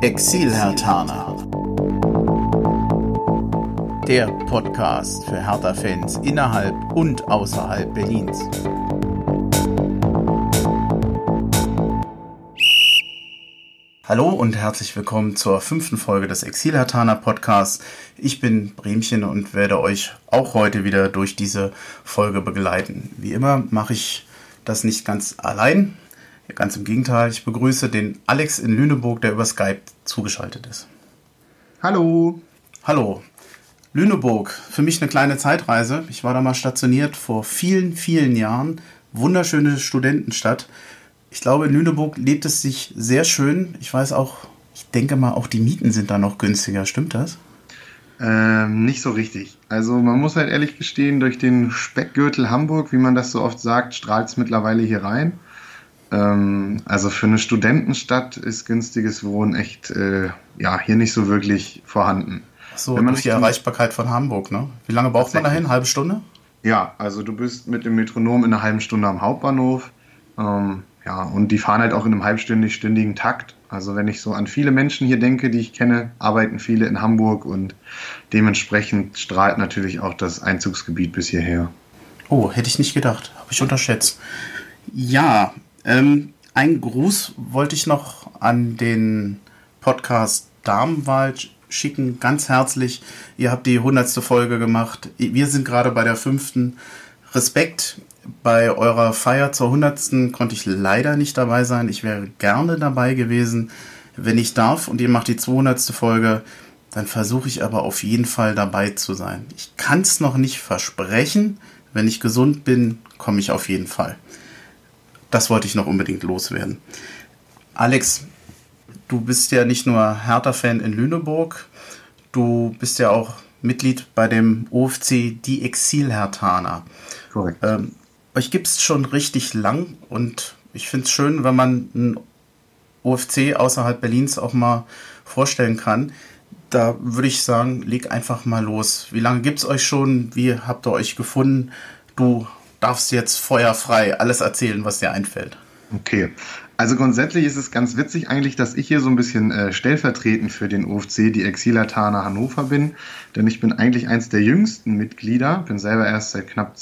Exil-Herthaner. Der Podcast für Hertha-Fans innerhalb und außerhalb Berlins. Hallo und herzlich willkommen zur 5. Folge des Exil-Herthaner Podcasts. Ich bin Bremchen und werde euch auch heute wieder durch diese Folge begleiten. Wie immer mache ich das nicht ganz allein. Ganz im Gegenteil, ich begrüße den Alex in Lüneburg, der über Skype zugeschaltet ist. Hallo. Hallo. Lüneburg, für mich eine kleine Zeitreise. Ich war da mal stationiert vor vielen, vielen Jahren. Wunderschöne Studentenstadt. Ich glaube, in Lüneburg lebt es sich sehr schön. Ich weiß auch, ich denke mal, auch die Mieten sind da noch günstiger. Stimmt das? Nicht so richtig. Also man muss halt ehrlich gestehen, durch den Speckgürtel Hamburg, wie man das so oft sagt, strahlt es mittlerweile hier rein. Also für eine Studentenstadt ist günstiges Wohnen echt hier nicht so wirklich vorhanden. Ach so, durch die Erreichbarkeit von Hamburg, ne? Wie lange braucht man dahin? Halbe Stunde? Ja, also du bist mit dem Metronom in einer halben Stunde am Hauptbahnhof. Und die fahren halt auch in einem halbstündigen Takt. Also wenn ich so an viele Menschen hier denke, die ich kenne, arbeiten viele in Hamburg und dementsprechend strahlt natürlich auch das Einzugsgebiet bis hierher. Oh, hätte ich nicht gedacht. Habe ich unterschätzt. Ja, einen Gruß wollte ich noch an den Podcast Damenwald schicken, ganz herzlich. Ihr habt die 100. Folge gemacht. Wir sind gerade bei der 5. Respekt. Bei eurer Feier zur 100. konnte ich leider nicht dabei sein. Ich wäre gerne dabei gewesen, wenn ich darf. Und ihr macht die 200. Folge. Dann versuche ich aber auf jeden Fall dabei zu sein. Ich kann es noch nicht versprechen. Wenn ich gesund bin, komme ich auf jeden Fall. Das wollte ich noch unbedingt loswerden. Alex, du bist ja nicht nur Hertha-Fan in Lüneburg. Du bist ja auch Mitglied bei dem OFC Die Exil-Herthaner. Korrekt. Euch gibt es schon richtig lang und ich finde es schön, wenn man einen OFC außerhalb Berlins auch mal vorstellen kann. Da würde ich sagen, leg einfach mal los. Wie lange gibt es euch schon? Wie habt ihr euch gefunden? Du darfst jetzt feuerfrei alles erzählen, was dir einfällt. Okay, also grundsätzlich ist es ganz witzig eigentlich, dass ich hier so ein bisschen stellvertretend für den OFC, die Exil-Herthaner Hannover bin, denn ich bin eigentlich eins der jüngsten Mitglieder, bin selber erst seit knapp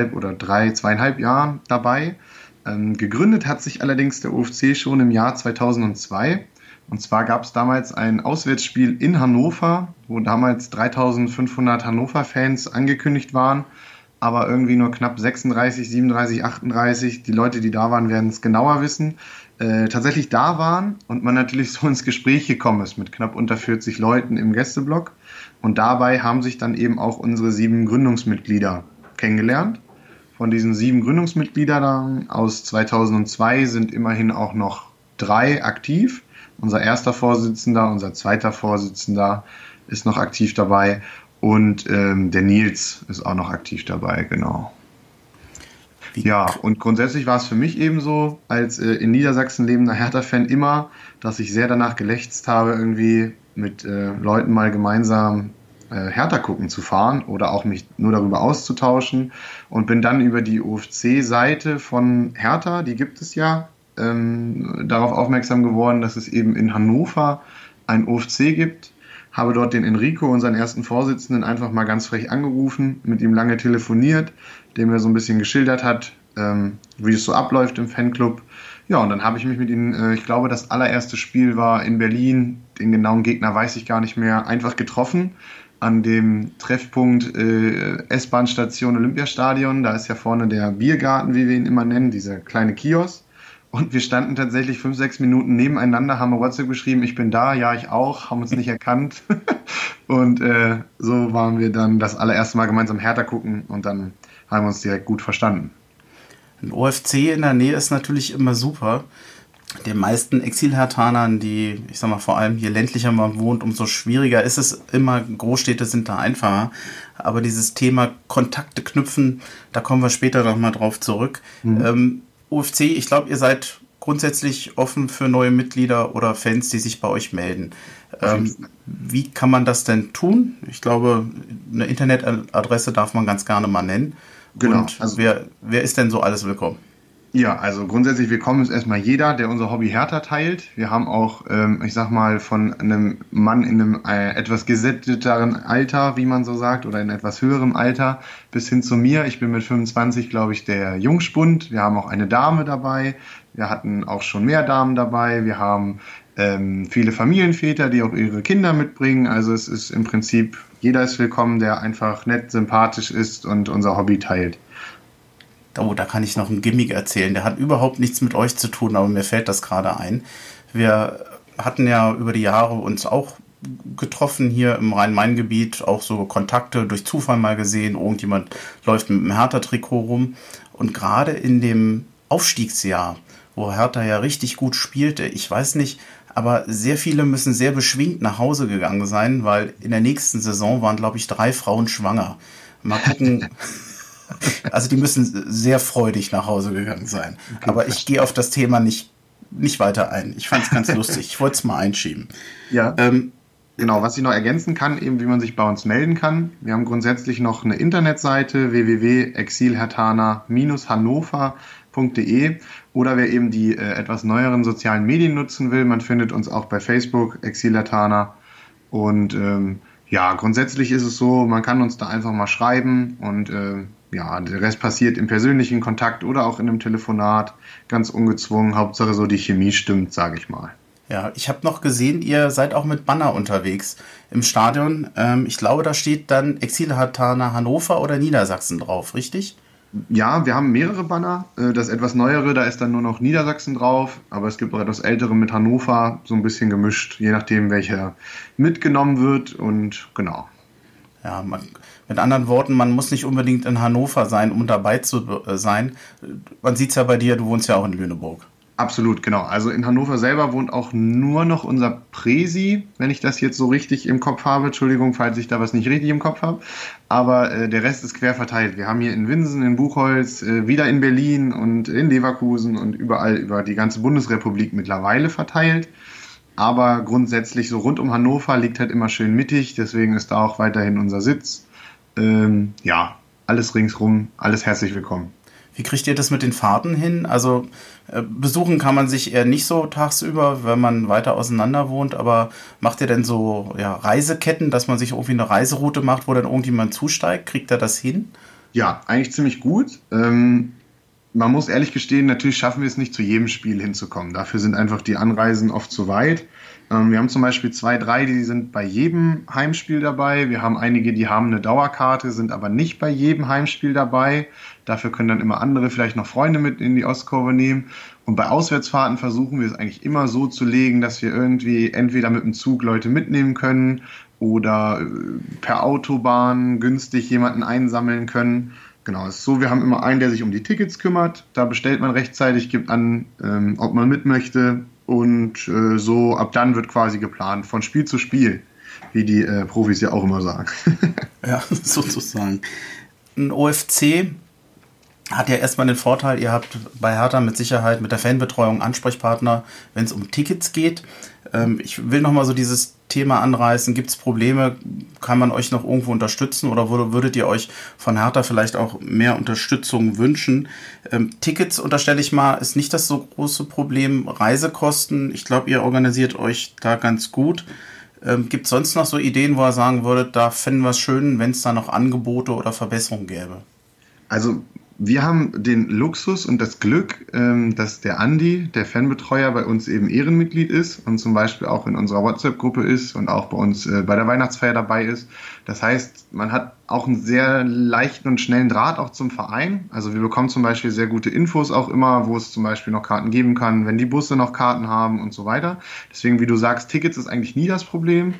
2,5 Jahren dabei. Gegründet hat sich allerdings der OFC schon im Jahr 2002 und zwar gab es damals ein Auswärtsspiel in Hannover, wo damals 3.500 Hannover-Fans angekündigt waren, aber irgendwie nur knapp 36, 37, 38, die Leute, die da waren, werden es genauer wissen, tatsächlich da waren und man natürlich so ins Gespräch gekommen ist mit knapp unter 40 Leuten im Gästeblock. Und dabei haben sich dann eben auch unsere 7 Gründungsmitglieder kennengelernt. Von diesen 7 Gründungsmitgliedern aus 2002 sind immerhin auch noch 3 aktiv. Unser erster Vorsitzender, unser zweiter Vorsitzender ist noch aktiv dabei. Und der Nils ist auch noch aktiv dabei, genau. Ja, und grundsätzlich war es für mich eben so, als in Niedersachsen lebender Hertha-Fan immer, dass ich sehr danach gelächzt habe, irgendwie mit Leuten mal gemeinsam Hertha gucken zu fahren oder auch mich nur darüber auszutauschen und bin dann über die OFC-Seite von Hertha, die gibt es ja, darauf aufmerksam geworden, dass es eben in Hannover ein OFC gibt. Habe dort den Enrico, unseren ersten Vorsitzenden, einfach mal ganz frech angerufen, mit ihm lange telefoniert, dem er so ein bisschen geschildert hat, wie es so abläuft im Fanclub. Ja, und dann habe ich mich mit ihm, ich glaube, das allererste Spiel war in Berlin, den genauen Gegner weiß ich gar nicht mehr, einfach getroffen an dem Treffpunkt S-Bahn-Station Olympiastadion. Da ist ja vorne der Biergarten, wie wir ihn immer nennen, dieser kleine Kiosk. Und wir standen tatsächlich 5, 6 Minuten nebeneinander, haben auf WhatsApp geschrieben, ich bin da, ja, ich auch, haben uns nicht erkannt. Und so waren wir dann das allererste Mal gemeinsam Hertha gucken und dann haben wir uns direkt gut verstanden. Ein OFC in der Nähe ist natürlich immer super. Den meisten Exil-Herthanern, die, ich sag mal, vor allem je ländlicher man wohnt, umso schwieriger ist es immer. Großstädte sind da einfacher. Aber dieses Thema Kontakte knüpfen, da kommen wir später noch mal drauf zurück. OFC, ich glaube, ihr seid grundsätzlich offen für neue Mitglieder oder Fans, die sich bei euch melden. Wie kann man das denn tun? Ich glaube, eine Internetadresse darf man ganz gerne mal nennen. Genau. Und wer ist denn so alles willkommen? Ja, also grundsätzlich willkommen ist erstmal jeder, der unser Hobby Hertha teilt. Wir haben auch, ich sag mal, von einem Mann in einem etwas gesätteteren Alter, wie man so sagt, oder in etwas höherem Alter, bis hin zu mir. Ich bin mit 25, glaube ich, der Jungspund. Wir haben auch eine Dame dabei. Wir hatten auch schon mehr Damen dabei. Wir haben viele Familienväter, die auch ihre Kinder mitbringen. Also es ist im Prinzip, jeder ist willkommen, der einfach nett, sympathisch ist und unser Hobby teilt. Oh, da kann ich noch einen Gimmick erzählen. Der hat überhaupt nichts mit euch zu tun, aber mir fällt das gerade ein. Wir hatten ja über die Jahre uns auch getroffen hier im Rhein-Main-Gebiet, auch so Kontakte durch Zufall mal gesehen. Irgendjemand läuft mit einem Hertha-Trikot rum. Und gerade in dem Aufstiegsjahr, wo Hertha ja richtig gut spielte, ich weiß nicht, aber sehr viele müssen sehr beschwingt nach Hause gegangen sein, weil in der nächsten Saison waren, glaube ich, 3 Frauen schwanger. Mal gucken. Also die müssen sehr freudig nach Hause gegangen sein. Okay, aber ich gehe auf das Thema nicht weiter ein. Ich fand es ganz lustig. Ich wollte es mal einschieben. Ja, genau. Was ich noch ergänzen kann, eben wie man sich bei uns melden kann. Wir haben grundsätzlich noch eine Internetseite www.exilhertana-hannover.de oder wer eben die etwas neueren sozialen Medien nutzen will, man findet uns auch bei Facebook, Exilhertana. Und ja, grundsätzlich ist es so, man kann uns da einfach mal schreiben und ja, der Rest passiert im persönlichen Kontakt oder auch in einem Telefonat, ganz ungezwungen. Hauptsache so die Chemie stimmt, sage ich mal. Ja, ich habe noch gesehen, ihr seid auch mit Banner unterwegs im Stadion. Ich glaube, da steht dann Exilhertana Hannover oder Niedersachsen drauf, richtig? Ja, wir haben mehrere Banner. Das etwas neuere, da ist dann nur noch Niedersachsen drauf, aber es gibt auch etwas ältere mit Hannover, so ein bisschen gemischt, je nachdem, welcher mitgenommen wird und genau. Ja, mit anderen Worten, man muss nicht unbedingt in Hannover sein, um dabei zu sein. Man sieht es ja bei dir, du wohnst ja auch in Lüneburg. Absolut, genau. Also in Hannover selber wohnt auch nur noch unser Präsi, wenn ich das jetzt so richtig im Kopf habe. Entschuldigung, falls ich da was nicht richtig im Kopf habe. Aber der Rest ist quer verteilt. Wir haben hier in Winsen, in Buchholz, wieder in Berlin und in Leverkusen und überall über die ganze Bundesrepublik mittlerweile verteilt. Aber grundsätzlich so rund um Hannover liegt halt immer schön mittig. Deswegen ist da auch weiterhin unser Sitz. Ja, alles ringsrum, alles herzlich willkommen. Wie kriegt ihr das mit den Fahrten hin? Also besuchen kann man sich eher nicht so tagsüber, wenn man weiter auseinander wohnt, aber macht ihr denn so Reiseketten, dass man sich irgendwie eine Reiseroute macht, wo dann irgendjemand zusteigt? Kriegt er das hin? Ja, eigentlich ziemlich gut. Man muss ehrlich gestehen, natürlich schaffen wir es nicht, zu jedem Spiel hinzukommen. Dafür sind einfach die Anreisen oft zu weit. Wir haben zum Beispiel 2, 3, die sind bei jedem Heimspiel dabei. Wir haben einige, die haben eine Dauerkarte, sind aber nicht bei jedem Heimspiel dabei. Dafür können dann immer andere vielleicht noch Freunde mit in die Ostkurve nehmen. Und bei Auswärtsfahrten versuchen wir es eigentlich immer so zu legen, dass wir irgendwie entweder mit dem Zug Leute mitnehmen können oder per Autobahn günstig jemanden einsammeln können. Genau, es ist so, wir haben immer einen, der sich um die Tickets kümmert. Da bestellt man rechtzeitig, gibt an, ob man mit möchte. Und so ab dann wird quasi geplant, von Spiel zu Spiel, wie die Profis ja auch immer sagen. Ja, sozusagen. Ein OFC hat ja erstmal den Vorteil, ihr habt bei Hertha mit Sicherheit mit der Fanbetreuung Ansprechpartner, wenn es um Tickets geht. Ich will nochmal so dieses Thema anreißen. Gibt es Probleme? Kann man euch noch irgendwo unterstützen oder würdet ihr euch von Hertha vielleicht auch mehr Unterstützung wünschen? Tickets, unterstelle ich mal, ist nicht das so große Problem. Reisekosten, ich glaube, ihr organisiert euch da ganz gut. Gibt es sonst noch so Ideen, wo ihr sagen würdet, da fänden wir es schön, wenn es da noch Angebote oder Verbesserungen gäbe? Also wir haben den Luxus und das Glück, dass der Andi, der Fanbetreuer, bei uns eben Ehrenmitglied ist und zum Beispiel auch in unserer WhatsApp-Gruppe ist und auch bei uns bei der Weihnachtsfeier dabei ist. Das heißt, man hat auch einen sehr leichten und schnellen Draht auch zum Verein. Also wir bekommen zum Beispiel sehr gute Infos auch immer, wo es zum Beispiel noch Karten geben kann, wenn die Busse noch Karten haben und so weiter. Deswegen, wie du sagst, Tickets ist eigentlich nie das Problem.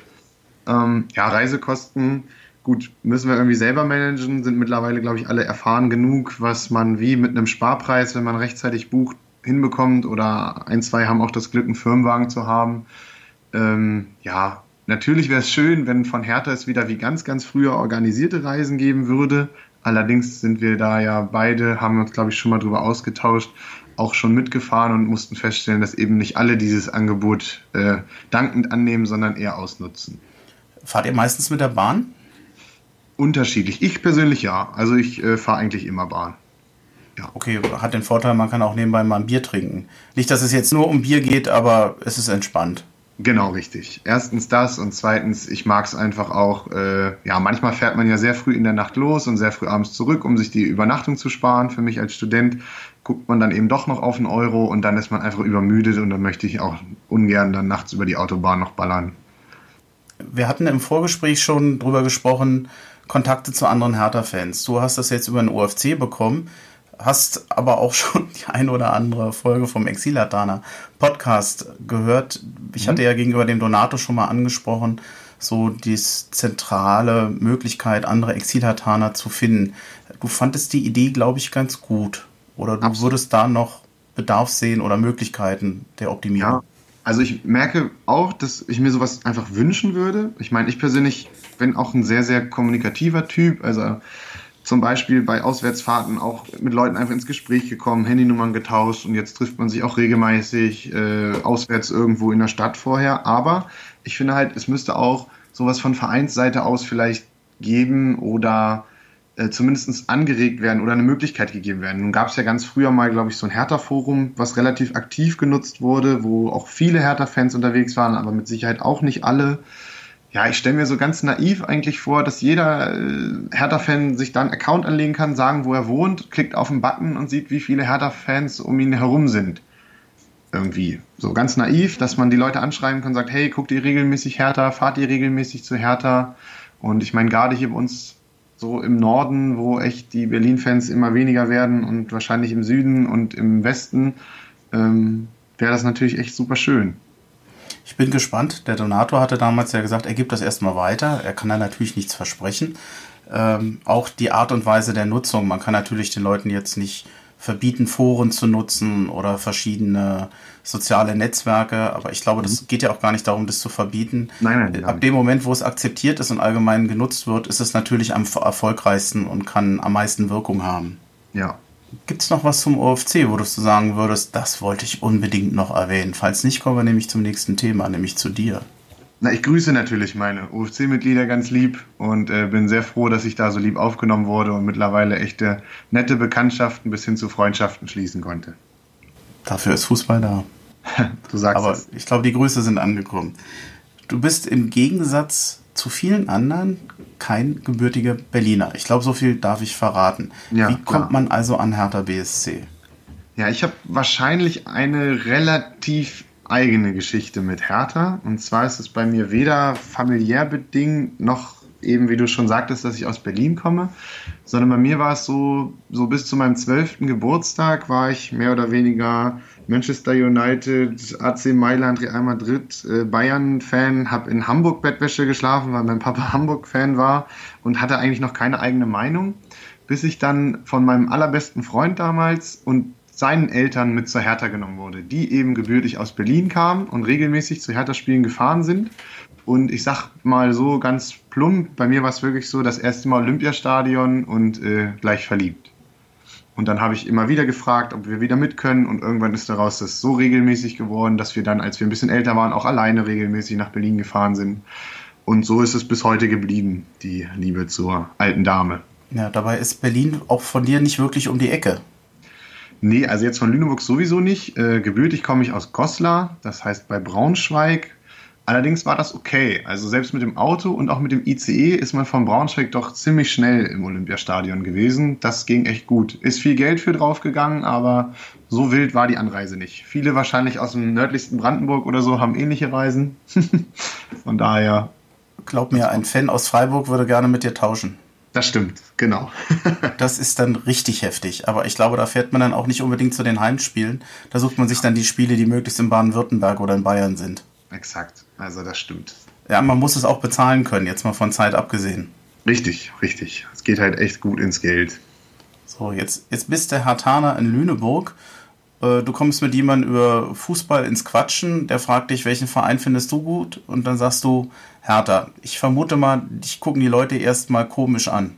Ja, Reisekosten. Gut, müssen wir irgendwie selber managen, sind mittlerweile, glaube ich, alle erfahren genug, was man wie mit einem Sparpreis, wenn man rechtzeitig bucht, hinbekommt. Oder 1, 2 haben auch das Glück, einen Firmenwagen zu haben. Ja, natürlich wäre es schön, wenn von Hertha es wieder wie ganz, ganz früher organisierte Reisen geben würde. Allerdings sind wir da ja beide, haben uns, glaube ich, schon mal drüber ausgetauscht, auch schon mitgefahren und mussten feststellen, dass eben nicht alle dieses Angebot dankend annehmen, sondern eher ausnutzen. Fahrt ihr meistens mit der Bahn? Unterschiedlich. Ich persönlich ja. Also ich fahre eigentlich immer Bahn. Okay, hat den Vorteil, man kann auch nebenbei mal ein Bier trinken. Nicht, dass es jetzt nur um Bier geht, aber es ist entspannt. Genau, richtig. Erstens das und zweitens, ich mag es einfach auch, manchmal fährt man ja sehr früh in der Nacht los und sehr früh abends zurück, um sich die Übernachtung zu sparen. Für mich als Student guckt man dann eben doch noch auf einen Euro und dann ist man einfach übermüdet und dann möchte ich auch ungern dann nachts über die Autobahn noch ballern. Wir hatten im Vorgespräch schon drüber gesprochen, Kontakte zu anderen Hertha-Fans. Du hast das jetzt über den OFC bekommen, hast aber auch schon die ein oder andere Folge vom Exil-Hatana Podcast gehört. Ich hatte ja gegenüber dem Donato schon mal angesprochen, so die zentrale Möglichkeit, andere Exil-Hataner zu finden. Du fandest die Idee, glaube ich, ganz gut. Oder du würdest da noch Bedarf sehen oder Möglichkeiten der Optimierung? Ja, also ich merke auch, dass ich mir sowas einfach wünschen würde. Ich meine, ich persönlich bin auch ein sehr, sehr kommunikativer Typ. Also zum Beispiel bei Auswärtsfahrten auch mit Leuten einfach ins Gespräch gekommen, Handynummern getauscht und jetzt trifft man sich auch regelmäßig auswärts irgendwo in der Stadt vorher. Aber ich finde halt, es müsste auch sowas von Vereinsseite aus vielleicht geben oder zumindest angeregt werden oder eine Möglichkeit gegeben werden. Nun gab es ja ganz früher mal, glaube ich, so ein Hertha-Forum, was relativ aktiv genutzt wurde, wo auch viele Hertha-Fans unterwegs waren, aber mit Sicherheit auch nicht alle. Ja, ich stelle mir so ganz naiv eigentlich vor, dass jeder Hertha-Fan sich da einen Account anlegen kann, sagen, wo er wohnt, klickt auf den Button und sieht, wie viele Hertha-Fans um ihn herum sind. Irgendwie. So ganz naiv, dass man die Leute anschreiben kann und sagt, hey, guckt ihr regelmäßig Hertha, fahrt ihr regelmäßig zu Hertha? Und ich meine, gerade hier bei uns so im Norden, wo echt die Berlin-Fans immer weniger werden und wahrscheinlich im Süden und im Westen, wäre das natürlich echt super schön. Ich bin gespannt. Der Donator hatte damals ja gesagt, er gibt das erstmal weiter. Er kann da natürlich nichts versprechen. Auch die Art und Weise der Nutzung. Man kann natürlich den Leuten jetzt nicht verbieten, Foren zu nutzen oder verschiedene soziale Netzwerke. Aber ich glaube, das geht ja auch gar nicht darum, das zu verbieten. Nein. Ab dem Moment, wo es akzeptiert ist und allgemein genutzt wird, ist es natürlich am erfolgreichsten und kann am meisten Wirkung haben. Ja. Gibt es noch was zum OFC, wo du sagen würdest, das wollte ich unbedingt noch erwähnen? Falls nicht, kommen wir nämlich zum nächsten Thema, nämlich zu dir. Na, ich grüße natürlich meine OFC-Mitglieder ganz lieb und bin sehr froh, dass ich da so lieb aufgenommen wurde und mittlerweile echte nette Bekanntschaften bis hin zu Freundschaften schließen konnte. Dafür ist Fußball da. Du sagst Aber es. ich glaube, die Grüße sind angekommen. Du bist im Gegensatz zu vielen anderen kein gebürtiger Berliner. Ich glaube, so viel darf ich verraten. Ja, Wie kommt man also an Hertha BSC? Ja, ich habe wahrscheinlich eine relativ eigene Geschichte mit Hertha. Und zwar ist es bei mir weder familiär bedingt noch eben, wie du schon sagtest, dass ich aus Berlin komme, sondern bei mir war es so bis zu meinem 12. Geburtstag war ich mehr oder weniger Manchester United, AC Mailand, Real Madrid, Bayern-Fan, habe in Hamburg Bettwäsche geschlafen, weil mein Papa Hamburg-Fan war und hatte eigentlich noch keine eigene Meinung, bis ich dann von meinem allerbesten Freund damals und seinen Eltern mit zur Hertha genommen wurde, die eben gebürtig aus Berlin kamen und regelmäßig zu Hertha-Spielen gefahren sind. Und ich sag mal so ganz plump, bei mir war es wirklich so, das erste Mal Olympiastadion und gleich verliebt. Und dann habe ich immer wieder gefragt, ob wir wieder mit können und irgendwann ist daraus das so regelmäßig geworden, dass wir dann, als wir ein bisschen älter waren, auch alleine regelmäßig nach Berlin gefahren sind. Und so ist es bis heute geblieben, die Liebe zur alten Dame. Ja, dabei ist Berlin auch von dir nicht wirklich um die Ecke. Nee, also jetzt von Lüneburg sowieso nicht. Gebürtig komme ich aus Goslar, das heißt bei Braunschweig. Allerdings war das okay. Also selbst mit dem Auto und auch mit dem ICE ist man von Braunschweig doch ziemlich schnell im Olympiastadion gewesen. Das ging echt gut. Ist viel Geld für draufgegangen, aber so wild war die Anreise nicht. Viele wahrscheinlich aus dem nördlichsten Brandenburg oder so haben ähnliche Reisen. Von daher. Glaub mir, ein Fan aus Freiburg würde gerne mit dir tauschen. Das stimmt, genau. Das ist dann richtig heftig. Aber ich glaube, da fährt man dann auch nicht unbedingt zu den Heimspielen. Da sucht man sich dann die Spiele, die möglichst in Baden-Württemberg oder in Bayern sind. Exakt, also das stimmt. Ja, man muss es auch bezahlen können, jetzt mal von Zeit abgesehen. Richtig. Es geht halt echt gut ins Geld. So, jetzt bist der Herthaner in Lüneburg. Du kommst mit jemandem über Fußball ins Quatschen. Der fragt dich, welchen Verein findest du gut? Und dann sagst du Hertha. Ich vermute mal, dich gucken die Leute erstmal komisch an.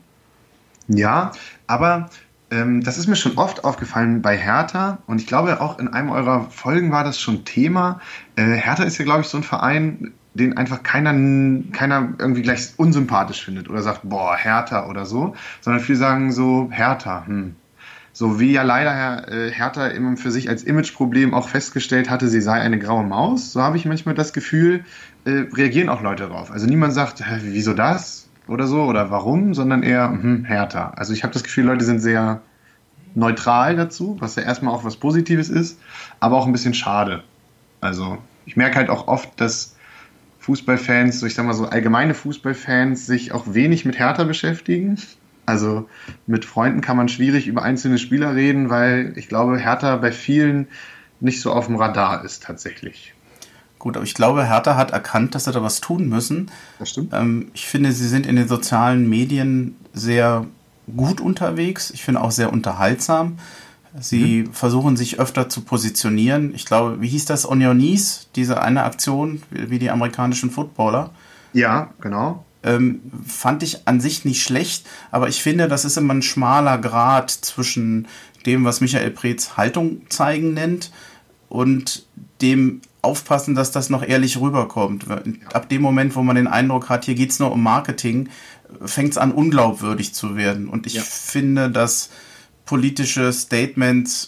Ja, aber das ist mir schon oft aufgefallen bei Hertha und ich glaube auch in einem eurer Folgen war das schon Thema. Hertha ist ja, glaube ich, so ein Verein, den einfach keiner irgendwie gleich unsympathisch findet oder sagt, boah, Hertha oder so, sondern viele sagen so, Hertha, So wie ja leider Hertha immer für sich als Imageproblem auch festgestellt hatte, sie sei eine graue Maus, so habe ich manchmal das Gefühl, reagieren auch Leute darauf. Also niemand sagt, wieso das oder so oder warum, sondern eher Hertha. Also ich habe das Gefühl, Leute sind sehr neutral dazu, was ja erstmal auch was Positives ist, aber auch ein bisschen schade. Also ich merke halt auch oft, dass Fußballfans, so ich sag mal so allgemeine Fußballfans, sich auch wenig mit Hertha beschäftigen. Also mit Freunden kann man schwierig über einzelne Spieler reden, weil ich glaube, Hertha bei vielen nicht so auf dem Radar ist tatsächlich. Gut, aber ich glaube, Hertha hat erkannt, dass sie da was tun müssen. Das stimmt. Ich finde, sie sind in den sozialen Medien sehr gut unterwegs. Ich finde auch sehr unterhaltsam. Sie versuchen sich öfter zu positionieren. Ich glaube, wie hieß das? On Your Knees, diese eine Aktion, wie die amerikanischen Footballer. Ja, genau. Fand ich an sich nicht schlecht, aber ich finde, das ist immer ein schmaler Grat zwischen dem, was Michael Preetz Haltung zeigen nennt, und dem aufpassen, dass das noch ehrlich rüberkommt. Ab dem Moment, wo man den Eindruck hat, hier geht es nur um Marketing, fängt es an, unglaubwürdig zu werden. Und ich finde, dass politische Statements,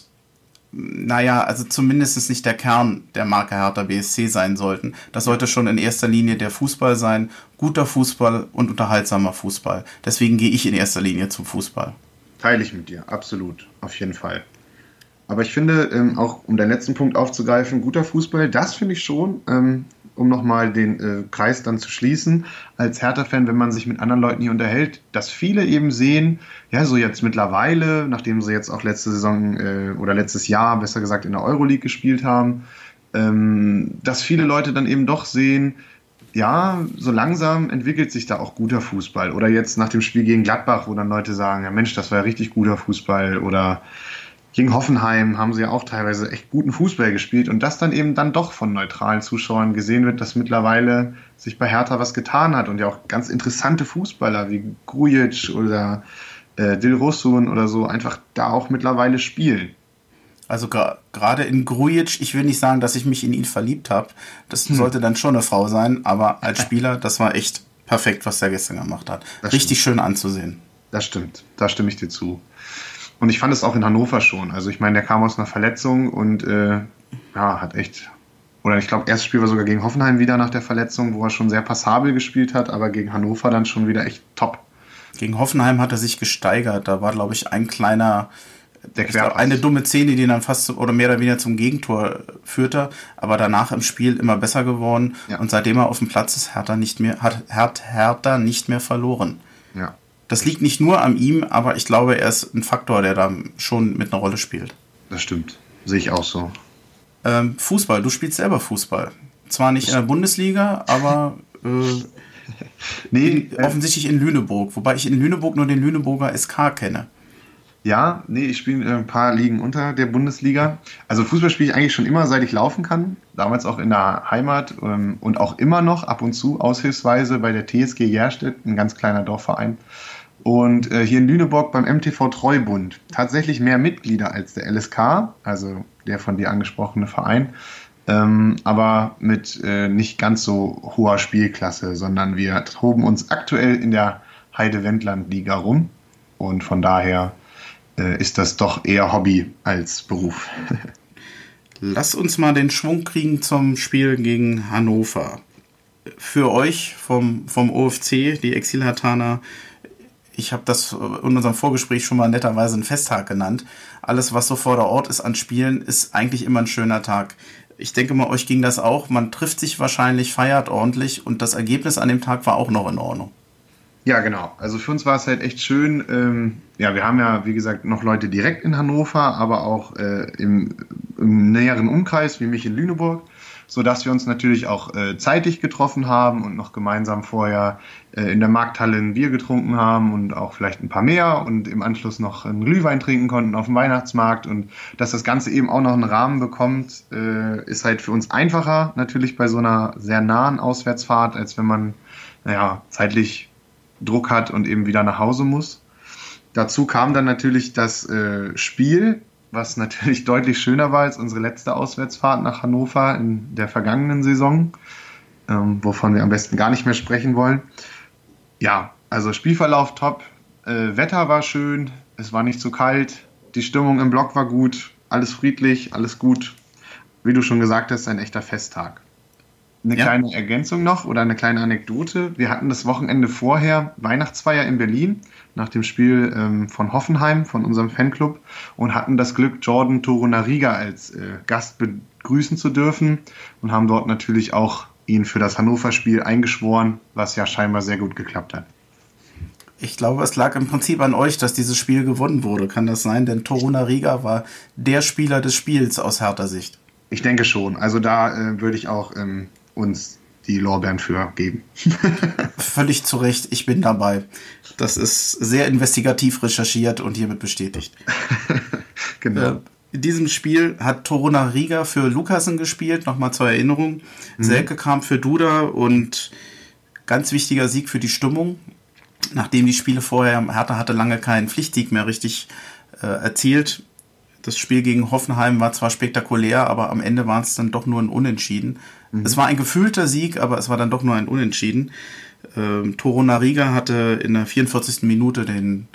also zumindest nicht der Kern der Marke Hertha BSC sein sollten. Das sollte schon in erster Linie der Fußball sein, guter Fußball und unterhaltsamer Fußball. Deswegen gehe ich in erster Linie zum Fußball. Teile ich mit dir, absolut, auf jeden Fall. Aber ich finde, auch um den letzten Punkt aufzugreifen, guter Fußball, das finde ich schon, um nochmal den Kreis dann zu schließen, als Hertha-Fan, wenn man sich mit anderen Leuten hier unterhält, dass viele eben sehen, ja, so jetzt mittlerweile, nachdem sie jetzt auch letzte Saison oder letztes Jahr, besser gesagt, in der Euroleague gespielt haben, dass viele Leute dann eben doch sehen, ja, so langsam entwickelt sich da auch guter Fußball. Oder jetzt nach dem Spiel gegen Gladbach, wo dann Leute sagen, ja Mensch, das war ja richtig guter Fußball. Oder gegen Hoffenheim haben sie ja auch teilweise echt guten Fußball gespielt und das dann eben dann doch von neutralen Zuschauern gesehen wird, dass mittlerweile sich bei Hertha was getan hat und ja auch ganz interessante Fußballer wie Grujic oder Dilrosun oder so einfach da auch mittlerweile spielen. Also gerade in Grujic, ich will nicht sagen, dass ich mich in ihn verliebt habe, das sollte dann schon eine Frau sein, aber als Spieler, das war echt perfekt, was der gestern gemacht hat. Das richtig stimmt. Schön anzusehen. Das stimmt, da stimme ich dir zu. Und ich fand es auch in Hannover schon. Also ich meine, der kam aus einer Verletzung und hat echt, oder ich glaube, erstes Spiel war sogar gegen Hoffenheim wieder nach der Verletzung, wo er schon sehr passabel gespielt hat, aber gegen Hannover dann schon wieder echt top. Gegen Hoffenheim hat er sich gesteigert. Da war, glaube ich, ein kleiner, eine dumme Szene, die dann fast oder mehr oder weniger zum Gegentor führte, aber danach im Spiel immer besser geworden. Ja. Und seitdem er auf dem Platz ist, hat Hertha nicht mehr verloren. Ja. Das liegt nicht nur an ihm, aber ich glaube, er ist ein Faktor, der da schon mit einer Rolle spielt. Das stimmt. Sehe ich auch so. Fußball, du spielst selber Fußball. Zwar nicht in der Bundesliga, aber offensichtlich in Lüneburg. Wobei ich in Lüneburg nur den Lüneburger SK kenne. Ja, ich spiele ein paar Ligen unter der Bundesliga. Also Fußball spiele ich eigentlich schon immer, seit ich laufen kann. Damals auch in der Heimat und auch immer noch ab und zu aushilfsweise bei der TSG Järstedt, ein ganz kleiner Dorfverein. Und hier in Lüneburg beim MTV Treubund. Tatsächlich mehr Mitglieder als der LSK, also der von dir angesprochene Verein. Aber mit nicht ganz so hoher Spielklasse, sondern wir toben uns aktuell in der Heide-Wendland-Liga rum. Und von daher ist das doch eher Hobby als Beruf. Lass uns mal den Schwung kriegen zum Spiel gegen Hannover. Für euch vom OFC, die Exilhartaner, ich habe das in unserem Vorgespräch schon mal netterweise einen Festtag genannt. Alles, was so vor der Ort ist an Spielen, ist eigentlich immer ein schöner Tag. Ich denke mal, euch ging das auch. Man trifft sich wahrscheinlich, feiert ordentlich und das Ergebnis an dem Tag war auch noch in Ordnung. Ja, genau. Also für uns war es halt echt schön. Wir haben ja, wie gesagt, noch Leute direkt in Hannover, aber auch im näheren Umkreis, wie mich in Lüneburg, sodass wir uns natürlich auch zeitig getroffen haben und noch gemeinsam vorher in der Markthalle ein Bier getrunken haben und auch vielleicht ein paar mehr und im Anschluss noch einen Glühwein trinken konnten auf dem Weihnachtsmarkt. Und dass das Ganze eben auch noch einen Rahmen bekommt, ist halt für uns einfacher, natürlich bei so einer sehr nahen Auswärtsfahrt, als wenn man zeitlich Druck hat und eben wieder nach Hause muss. Dazu kam dann natürlich das Spiel, was natürlich deutlich schöner war als unsere letzte Auswärtsfahrt nach Hannover in der vergangenen Saison, wovon wir am besten gar nicht mehr sprechen wollen. Ja, also Spielverlauf top, Wetter war schön, es war nicht zu kalt, die Stimmung im Block war gut, alles friedlich, alles gut. Wie du schon gesagt hast, ein echter Festtag. Eine kleine Ergänzung noch oder eine kleine Anekdote. Wir hatten das Wochenende vorher Weihnachtsfeier in Berlin nach dem Spiel von Hoffenheim, von unserem Fanclub, und hatten das Glück, Jordan Torunariga als Gast begrüßen zu dürfen und haben dort natürlich auch ihn für das Hannover-Spiel eingeschworen, was ja scheinbar sehr gut geklappt hat. Ich glaube, es lag im Prinzip an euch, dass dieses Spiel gewonnen wurde. Kann das sein? Denn Torunariga war der Spieler des Spiels aus Hertha Sicht. Ich denke schon. Also da würde ich auch uns die Lorbeeren für geben. Völlig zu Recht, ich bin dabei. Das ist sehr investigativ recherchiert und hiermit bestätigt. Genau. In diesem Spiel hat Torunariga für Lukasen gespielt, nochmal zur Erinnerung. Selke kam für Duda und ganz wichtiger Sieg für die Stimmung. Nachdem die Spiele vorher, Hertha hatte lange keinen Pflichtsieg mehr richtig erzielt. Das Spiel gegen Hoffenheim war zwar spektakulär, aber am Ende war es dann doch nur ein Unentschieden. Es war ein gefühlter Sieg, aber es war dann doch nur ein Unentschieden. Torunariga hatte in der 44. Minute den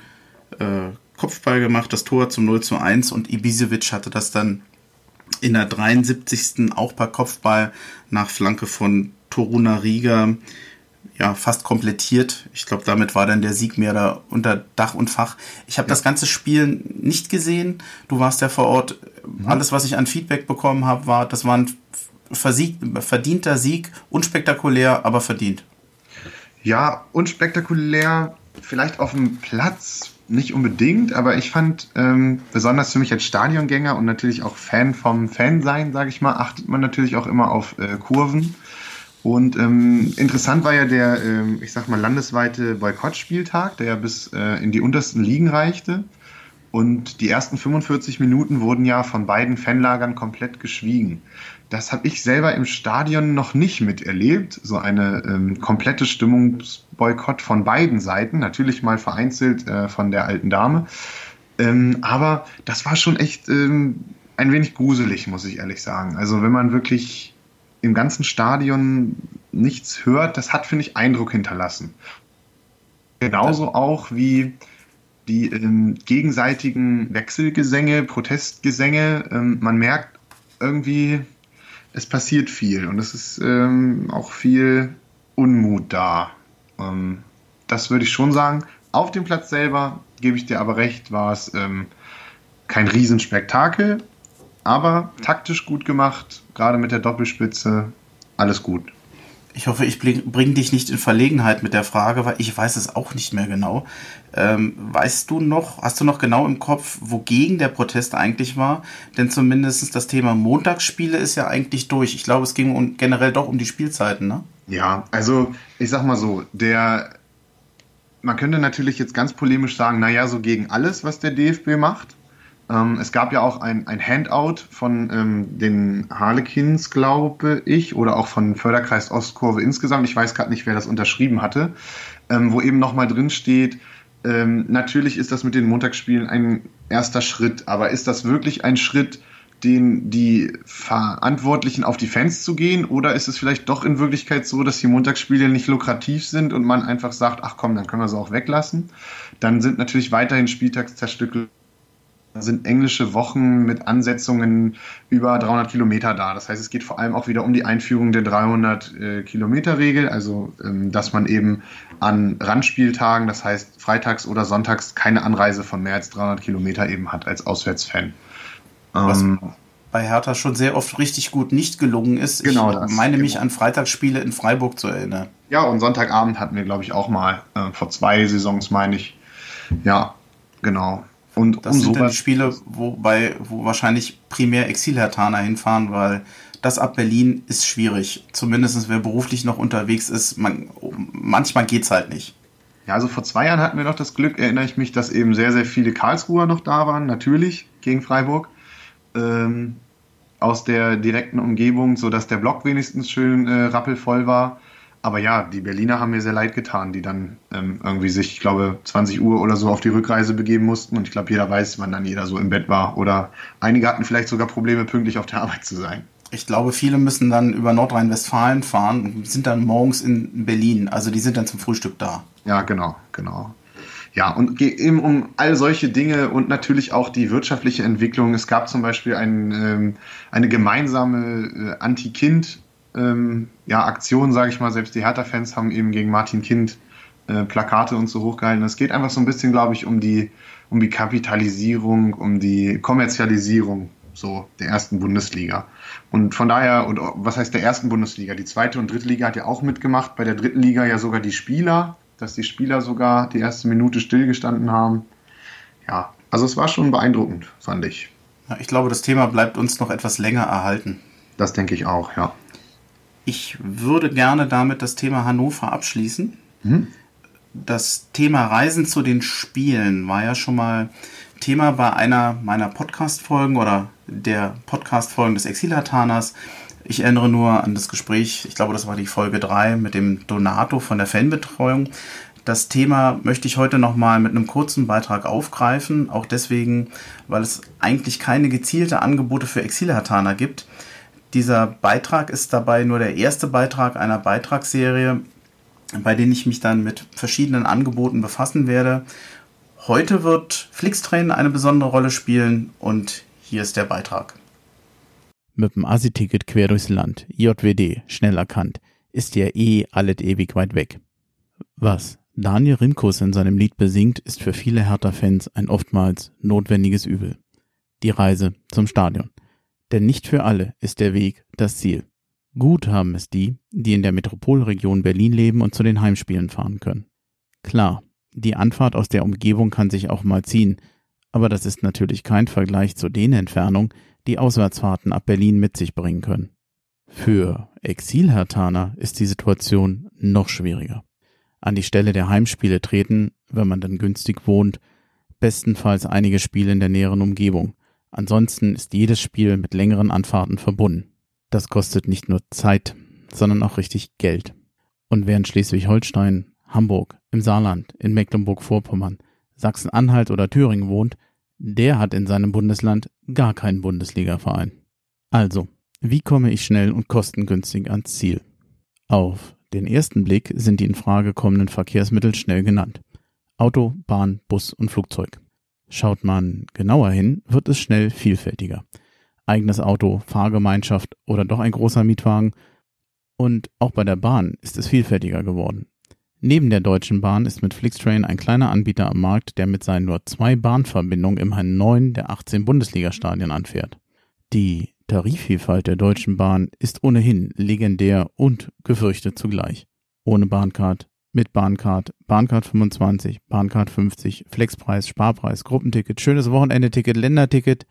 Kopfball gemacht, das Tor zum 0:1, und Ibisevic hatte das dann in der 73. auch per Kopfball nach Flanke von Torunariga fast komplettiert. Ich glaube, damit war dann der Sieg mehr da unter Dach und Fach. Ich habe das ganze Spiel nicht gesehen. Du warst ja vor Ort. Alles, was ich an Feedback bekommen habe, das war ein verdienter Sieg. Unspektakulär, aber verdient. Ja, unspektakulär, vielleicht auf dem Platz nicht unbedingt, aber ich fand, besonders für mich als Stadiongänger und natürlich auch Fan vom Fansein, sage ich mal, achtet man natürlich auch immer auf Kurven. Und interessant war ja der, ich sag mal, landesweite Boykottspieltag, der ja bis in die untersten Ligen reichte. Und die ersten 45 Minuten wurden ja von beiden Fanlagern komplett geschwiegen. Das habe ich selber im Stadion noch nicht miterlebt, so eine komplette Stimmungsboykott von beiden Seiten, natürlich mal vereinzelt von der alten Dame. Aber das war schon echt ein wenig gruselig, muss ich ehrlich sagen. Also wenn man wirklich im ganzen Stadion nichts hört, das hat, finde ich, Eindruck hinterlassen. Genauso auch wie die gegenseitigen Wechselgesänge, Protestgesänge. Man merkt irgendwie, es passiert viel und es ist auch viel Unmut da. Das würde ich schon sagen. Auf dem Platz selber, gebe ich dir aber recht, war es kein Riesenspektakel, aber taktisch gut gemacht, gerade mit der Doppelspitze, alles gut. Ich hoffe, ich bringe dich nicht in Verlegenheit mit der Frage, weil ich weiß es auch nicht mehr genau. Hast du noch genau im Kopf, wogegen der Protest eigentlich war? Denn zumindest das Thema Montagsspiele ist ja eigentlich durch. Ich glaube, es ging generell doch um die Spielzeiten, ne? Ja, also ich sag mal so, man könnte natürlich jetzt ganz polemisch sagen, naja, so gegen alles, was der DFB macht. Es gab ja auch ein Handout von den Harlequins, glaube ich, oder auch von Förderkreis Ostkurve insgesamt. Ich weiß gerade nicht, wer das unterschrieben hatte, wo eben nochmal drin steht, natürlich ist das mit den Montagsspielen ein erster Schritt, aber ist das wirklich ein Schritt, den die Verantwortlichen auf die Fans zu gehen, oder ist es vielleicht doch in Wirklichkeit so, dass die Montagsspiele nicht lukrativ sind und man einfach sagt, ach komm, dann können wir sie auch weglassen. Dann sind natürlich weiterhin Spieltagszerstücke, sind englische Wochen mit Ansetzungen über 300 Kilometer da. Das heißt, es geht vor allem auch wieder um die Einführung der 300-Kilometer-Regel, also dass man eben an Randspieltagen, das heißt freitags oder sonntags, keine Anreise von mehr als 300 Kilometer eben hat als Auswärtsfan. Was bei Hertha schon sehr oft richtig gut nicht gelungen ist. Genau, ich meine mich an Freitagsspiele in Freiburg zu erinnern. Ja, und Sonntagabend hatten wir, glaube ich, auch mal, vor 2 Saisons, meine ich. Ja, genau. Und das sind dann die Spiele, wo wahrscheinlich primär Exil-Herthaner hinfahren, weil das ab Berlin ist schwierig. Zumindest wer beruflich noch unterwegs ist, manchmal geht's halt nicht. Ja, also vor 2 Jahren hatten wir noch das Glück, erinnere ich mich, dass eben sehr, sehr viele Karlsruher noch da waren, natürlich, gegen Freiburg. Aus der direkten Umgebung, sodass der Block wenigstens schön rappelvoll war. Aber ja, die Berliner haben mir sehr leid getan, die dann irgendwie sich, ich glaube, 20 Uhr oder so auf die Rückreise begeben mussten. Und ich glaube, jeder weiß, wann dann jeder so im Bett war. Oder einige hatten vielleicht sogar Probleme, pünktlich auf der Arbeit zu sein. Ich glaube, viele müssen dann über Nordrhein-Westfalen fahren und sind dann morgens in Berlin. Also die sind dann zum Frühstück da. Ja, genau. Ja, und geht eben um all solche Dinge und natürlich auch die wirtschaftliche Entwicklung. Es gab zum Beispiel eine gemeinsame Anti-Kind Aktion, sage ich mal. Selbst die Hertha-Fans haben eben gegen Martin Kind Plakate und so hochgehalten. Es geht einfach so ein bisschen, glaube ich, um die Kapitalisierung, um die Kommerzialisierung so der ersten Bundesliga. Und von daher, und was heißt der ersten Bundesliga? Die zweite und dritte Liga hat ja auch mitgemacht. Bei der dritten Liga ja sogar die Spieler, dass die Spieler sogar die erste Minute stillgestanden haben. Ja, also es war schon beeindruckend, fand ich. Ja, ich glaube, das Thema bleibt uns noch etwas länger erhalten. Das denke ich auch, ja. Ich würde gerne damit das Thema Hannover abschließen. Das Thema Reisen zu den Spielen war ja schon mal Thema bei einer meiner Podcast-Folgen oder der Podcast-Folgen des Exilhartaners. Ich erinnere nur an das Gespräch, ich glaube, das war die Folge 3 mit dem Donato von der Fanbetreuung. Das Thema möchte ich heute nochmal mit einem kurzen Beitrag aufgreifen, auch deswegen, weil es eigentlich keine gezielte Angebote für Exilhartaner gibt. Dieser Beitrag ist dabei nur der erste Beitrag einer Beitragsserie, bei denen ich mich dann mit verschiedenen Angeboten befassen werde. Heute wird Flixtrain eine besondere Rolle spielen und hier ist der Beitrag. Mit dem Assi-Ticket quer durchs Land, JWD, schnell erkannt, ist ja alles ewig weit weg. Was Daniel Rimkus in seinem Lied besingt, ist für viele Hertha-Fans ein oftmals notwendiges Übel. Die Reise zum Stadion. Denn nicht für alle ist der Weg das Ziel. Gut haben es die, die in der Metropolregion Berlin leben und zu den Heimspielen fahren können. Klar, die Anfahrt aus der Umgebung kann sich auch mal ziehen, aber das ist natürlich kein Vergleich zu den Entfernungen, die Auswärtsfahrten ab Berlin mit sich bringen können. Für Exilhartaner ist die Situation noch schwieriger. An die Stelle der Heimspiele treten, wenn man dann günstig wohnt, bestenfalls einige Spiele in der näheren Umgebung. Ansonsten ist jedes Spiel mit längeren Anfahrten verbunden. Das kostet nicht nur Zeit, sondern auch richtig Geld. Und wer in Schleswig-Holstein, Hamburg, im Saarland, in Mecklenburg-Vorpommern, Sachsen-Anhalt oder Thüringen wohnt, der hat in seinem Bundesland gar keinen Bundesligaverein. Also, wie komme ich schnell und kostengünstig ans Ziel? Auf den ersten Blick sind die in Frage kommenden Verkehrsmittel schnell genannt. Auto, Bahn, Bus und Flugzeug. Schaut man genauer hin, wird es schnell vielfältiger. Eigenes Auto, Fahrgemeinschaft oder doch ein großer Mietwagen. Und auch bei der Bahn ist es vielfältiger geworden. Neben der Deutschen Bahn ist mit Flixtrain ein kleiner Anbieter am Markt, der mit seinen nur 2 Bahnverbindungen immerhin 9 der 18 Bundesligastadien anfährt. Die Tarifvielfalt der Deutschen Bahn ist ohnehin legendär und gefürchtet zugleich. Ohne Bahncard, mit Bahncard, Bahncard 25, Bahncard 50, Flexpreis, Sparpreis, Gruppenticket, schönes Wochenendeticket, Länderticket.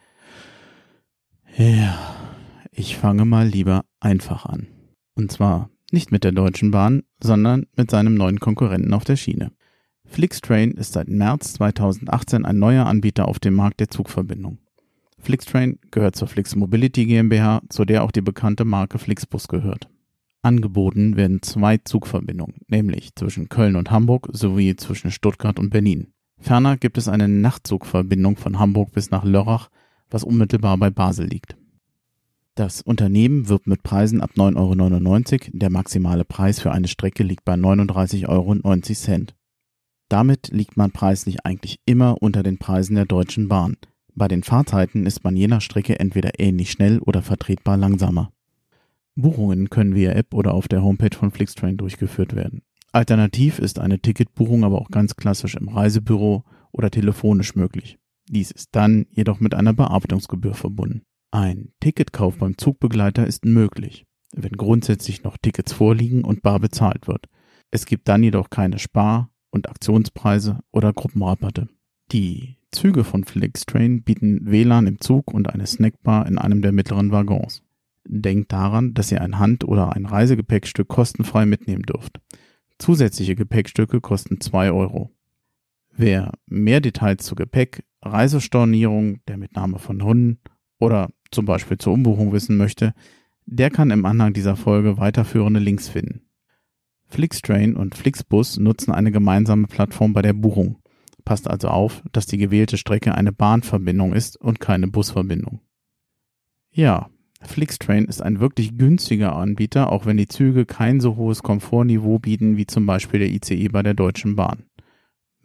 Ja, ich fange mal lieber einfach an. Und zwar nicht mit der Deutschen Bahn, sondern mit seinem neuen Konkurrenten auf der Schiene. Flixtrain ist seit März 2018 ein neuer Anbieter auf dem Markt der Zugverbindung. Flixtrain gehört zur Flix Mobility GmbH, zu der auch die bekannte Marke Flixbus gehört. Angeboten werden 2 Zugverbindungen, nämlich zwischen Köln und Hamburg sowie zwischen Stuttgart und Berlin. Ferner gibt es eine Nachtzugverbindung von Hamburg bis nach Lörrach, was unmittelbar bei Basel liegt. Das Unternehmen wirbt mit Preisen ab 9,99 €, der maximale Preis für eine Strecke liegt bei 39,90 €. Damit liegt man preislich eigentlich immer unter den Preisen der Deutschen Bahn. Bei den Fahrzeiten ist man je nach Strecke entweder ähnlich schnell oder vertretbar langsamer. Buchungen können via App oder auf der Homepage von Flixtrain durchgeführt werden. Alternativ ist eine Ticketbuchung aber auch ganz klassisch im Reisebüro oder telefonisch möglich. Dies ist dann jedoch mit einer Bearbeitungsgebühr verbunden. Ein Ticketkauf beim Zugbegleiter ist möglich, wenn grundsätzlich noch Tickets vorliegen und bar bezahlt wird. Es gibt dann jedoch keine Spar- und Aktionspreise oder Gruppenrabatte. Die Züge von Flixtrain bieten WLAN im Zug und eine Snackbar in einem der mittleren Waggons. Denkt daran, dass ihr ein Hand- oder ein Reisegepäckstück kostenfrei mitnehmen dürft. Zusätzliche Gepäckstücke kosten 2 €. Wer mehr Details zu Gepäck, Reisestornierung, der Mitnahme von Hunden oder zum Beispiel zur Umbuchung wissen möchte, der kann im Anhang dieser Folge weiterführende Links finden. Flixtrain und Flixbus nutzen eine gemeinsame Plattform bei der Buchung. Passt also auf, dass die gewählte Strecke eine Bahnverbindung ist und keine Busverbindung. Ja, Flixtrain ist ein wirklich günstiger Anbieter, auch wenn die Züge kein so hohes Komfortniveau bieten wie zum Beispiel der ICE bei der Deutschen Bahn.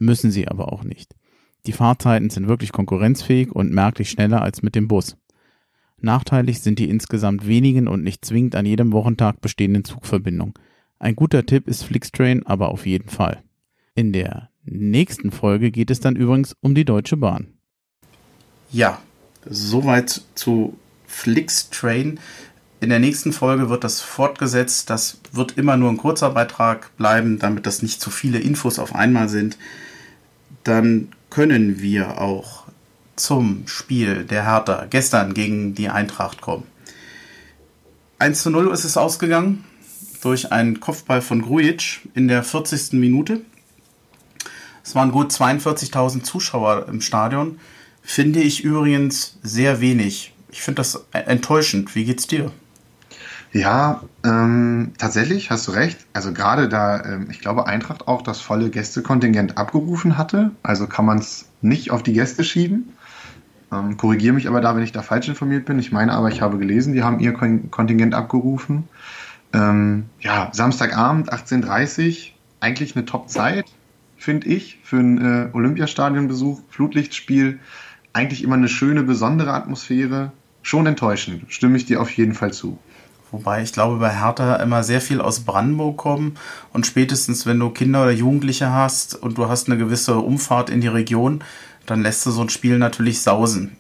müssen sie aber auch nicht. Die Fahrzeiten sind wirklich konkurrenzfähig und merklich schneller als mit dem Bus. Nachteilig sind die insgesamt wenigen und nicht zwingend an jedem Wochentag bestehenden Zugverbindungen. Ein guter Tipp ist Flixtrain, aber auf jeden Fall. In der nächsten Folge geht es dann übrigens um die Deutsche Bahn. Ja, soweit zu Flixtrain. In der nächsten Folge wird das fortgesetzt. Das wird immer nur ein kurzer Beitrag bleiben, damit das nicht zu viele Infos auf einmal sind. Dann können wir auch zum Spiel der Hertha gestern gegen die Eintracht kommen. 1:0 ist es ausgegangen durch einen Kopfball von Grujic in der 40. Minute. Es waren gut 42.000 Zuschauer im Stadion. Finde ich übrigens sehr wenig. Ich finde das enttäuschend. Wie geht's dir? Ja, tatsächlich hast du recht. Also gerade da, ich glaube, Eintracht auch das volle Gästekontingent abgerufen hatte. Also kann man es nicht auf die Gäste schieben. Korrigiere mich aber da, wenn ich da falsch informiert bin. Ich meine aber, ich habe gelesen, die haben ihr Kontingent abgerufen. Ja, Samstagabend, 18:30 Uhr, eigentlich eine Top-Zeit, finde ich, für einen Olympiastadionbesuch, Flutlichtspiel. Eigentlich immer eine schöne, besondere Atmosphäre. Schon enttäuschend, stimme ich dir auf jeden Fall zu. Wobei ich glaube, bei Hertha immer sehr viel aus Brandenburg kommen und spätestens, wenn du Kinder oder Jugendliche hast und du hast eine gewisse Umfahrt in die Region, dann lässt du so ein Spiel natürlich sausen.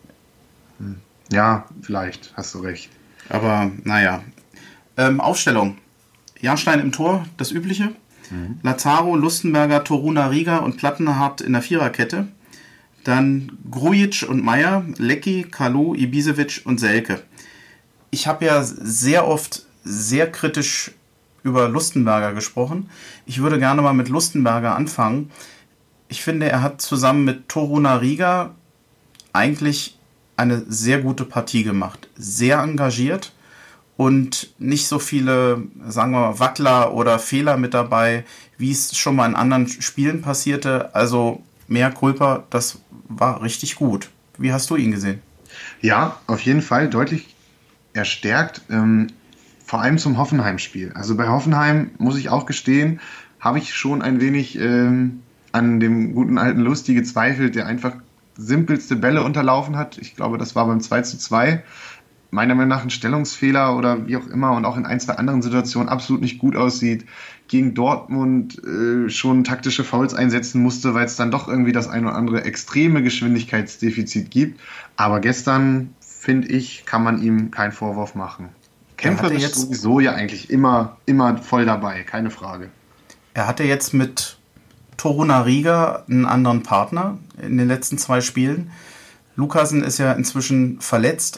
Ja, vielleicht, hast du recht. Aber naja. Aufstellung. Jahrstein im Tor, das Übliche. Lazaro, Lustenberger, Toruna, Rieger und Plattenhardt in der Viererkette. Dann Grujic und Meier, Lecki, Kalou, Ibisevic und Selke. Ich habe ja sehr oft sehr kritisch über Lustenberger gesprochen. Ich würde gerne mal mit Lustenberger anfangen. Ich finde, er hat zusammen mit Toruna Rieger eigentlich eine sehr gute Partie gemacht. Sehr engagiert und nicht so viele, sagen wir mal, Wackler oder Fehler mit dabei, wie es schon mal in anderen Spielen passierte. Also mehr Culpa, das war richtig gut. Wie hast du ihn gesehen? Ja, auf jeden Fall deutlich erstärkt, vor allem zum Hoffenheim-Spiel. Also bei Hoffenheim, muss ich auch gestehen, habe ich schon ein wenig an dem guten alten Lusti gezweifelt, der einfach simpelste Bälle unterlaufen hat. Ich glaube, das war beim 2:2. Meiner Meinung nach ein Stellungsfehler oder wie auch immer und auch in ein, zwei anderen Situationen absolut nicht gut aussieht. Gegen Dortmund schon taktische Fouls einsetzen musste, weil es dann doch irgendwie das ein oder andere extreme Geschwindigkeitsdefizit gibt. Aber gestern, finde ich, kann man ihm keinen Vorwurf machen. Kämpfer ist sowieso ja eigentlich immer voll dabei, keine Frage. Er hatte jetzt mit Toruna Rieger einen anderen Partner in den letzten 2 Spielen. Lukasen ist ja inzwischen verletzt.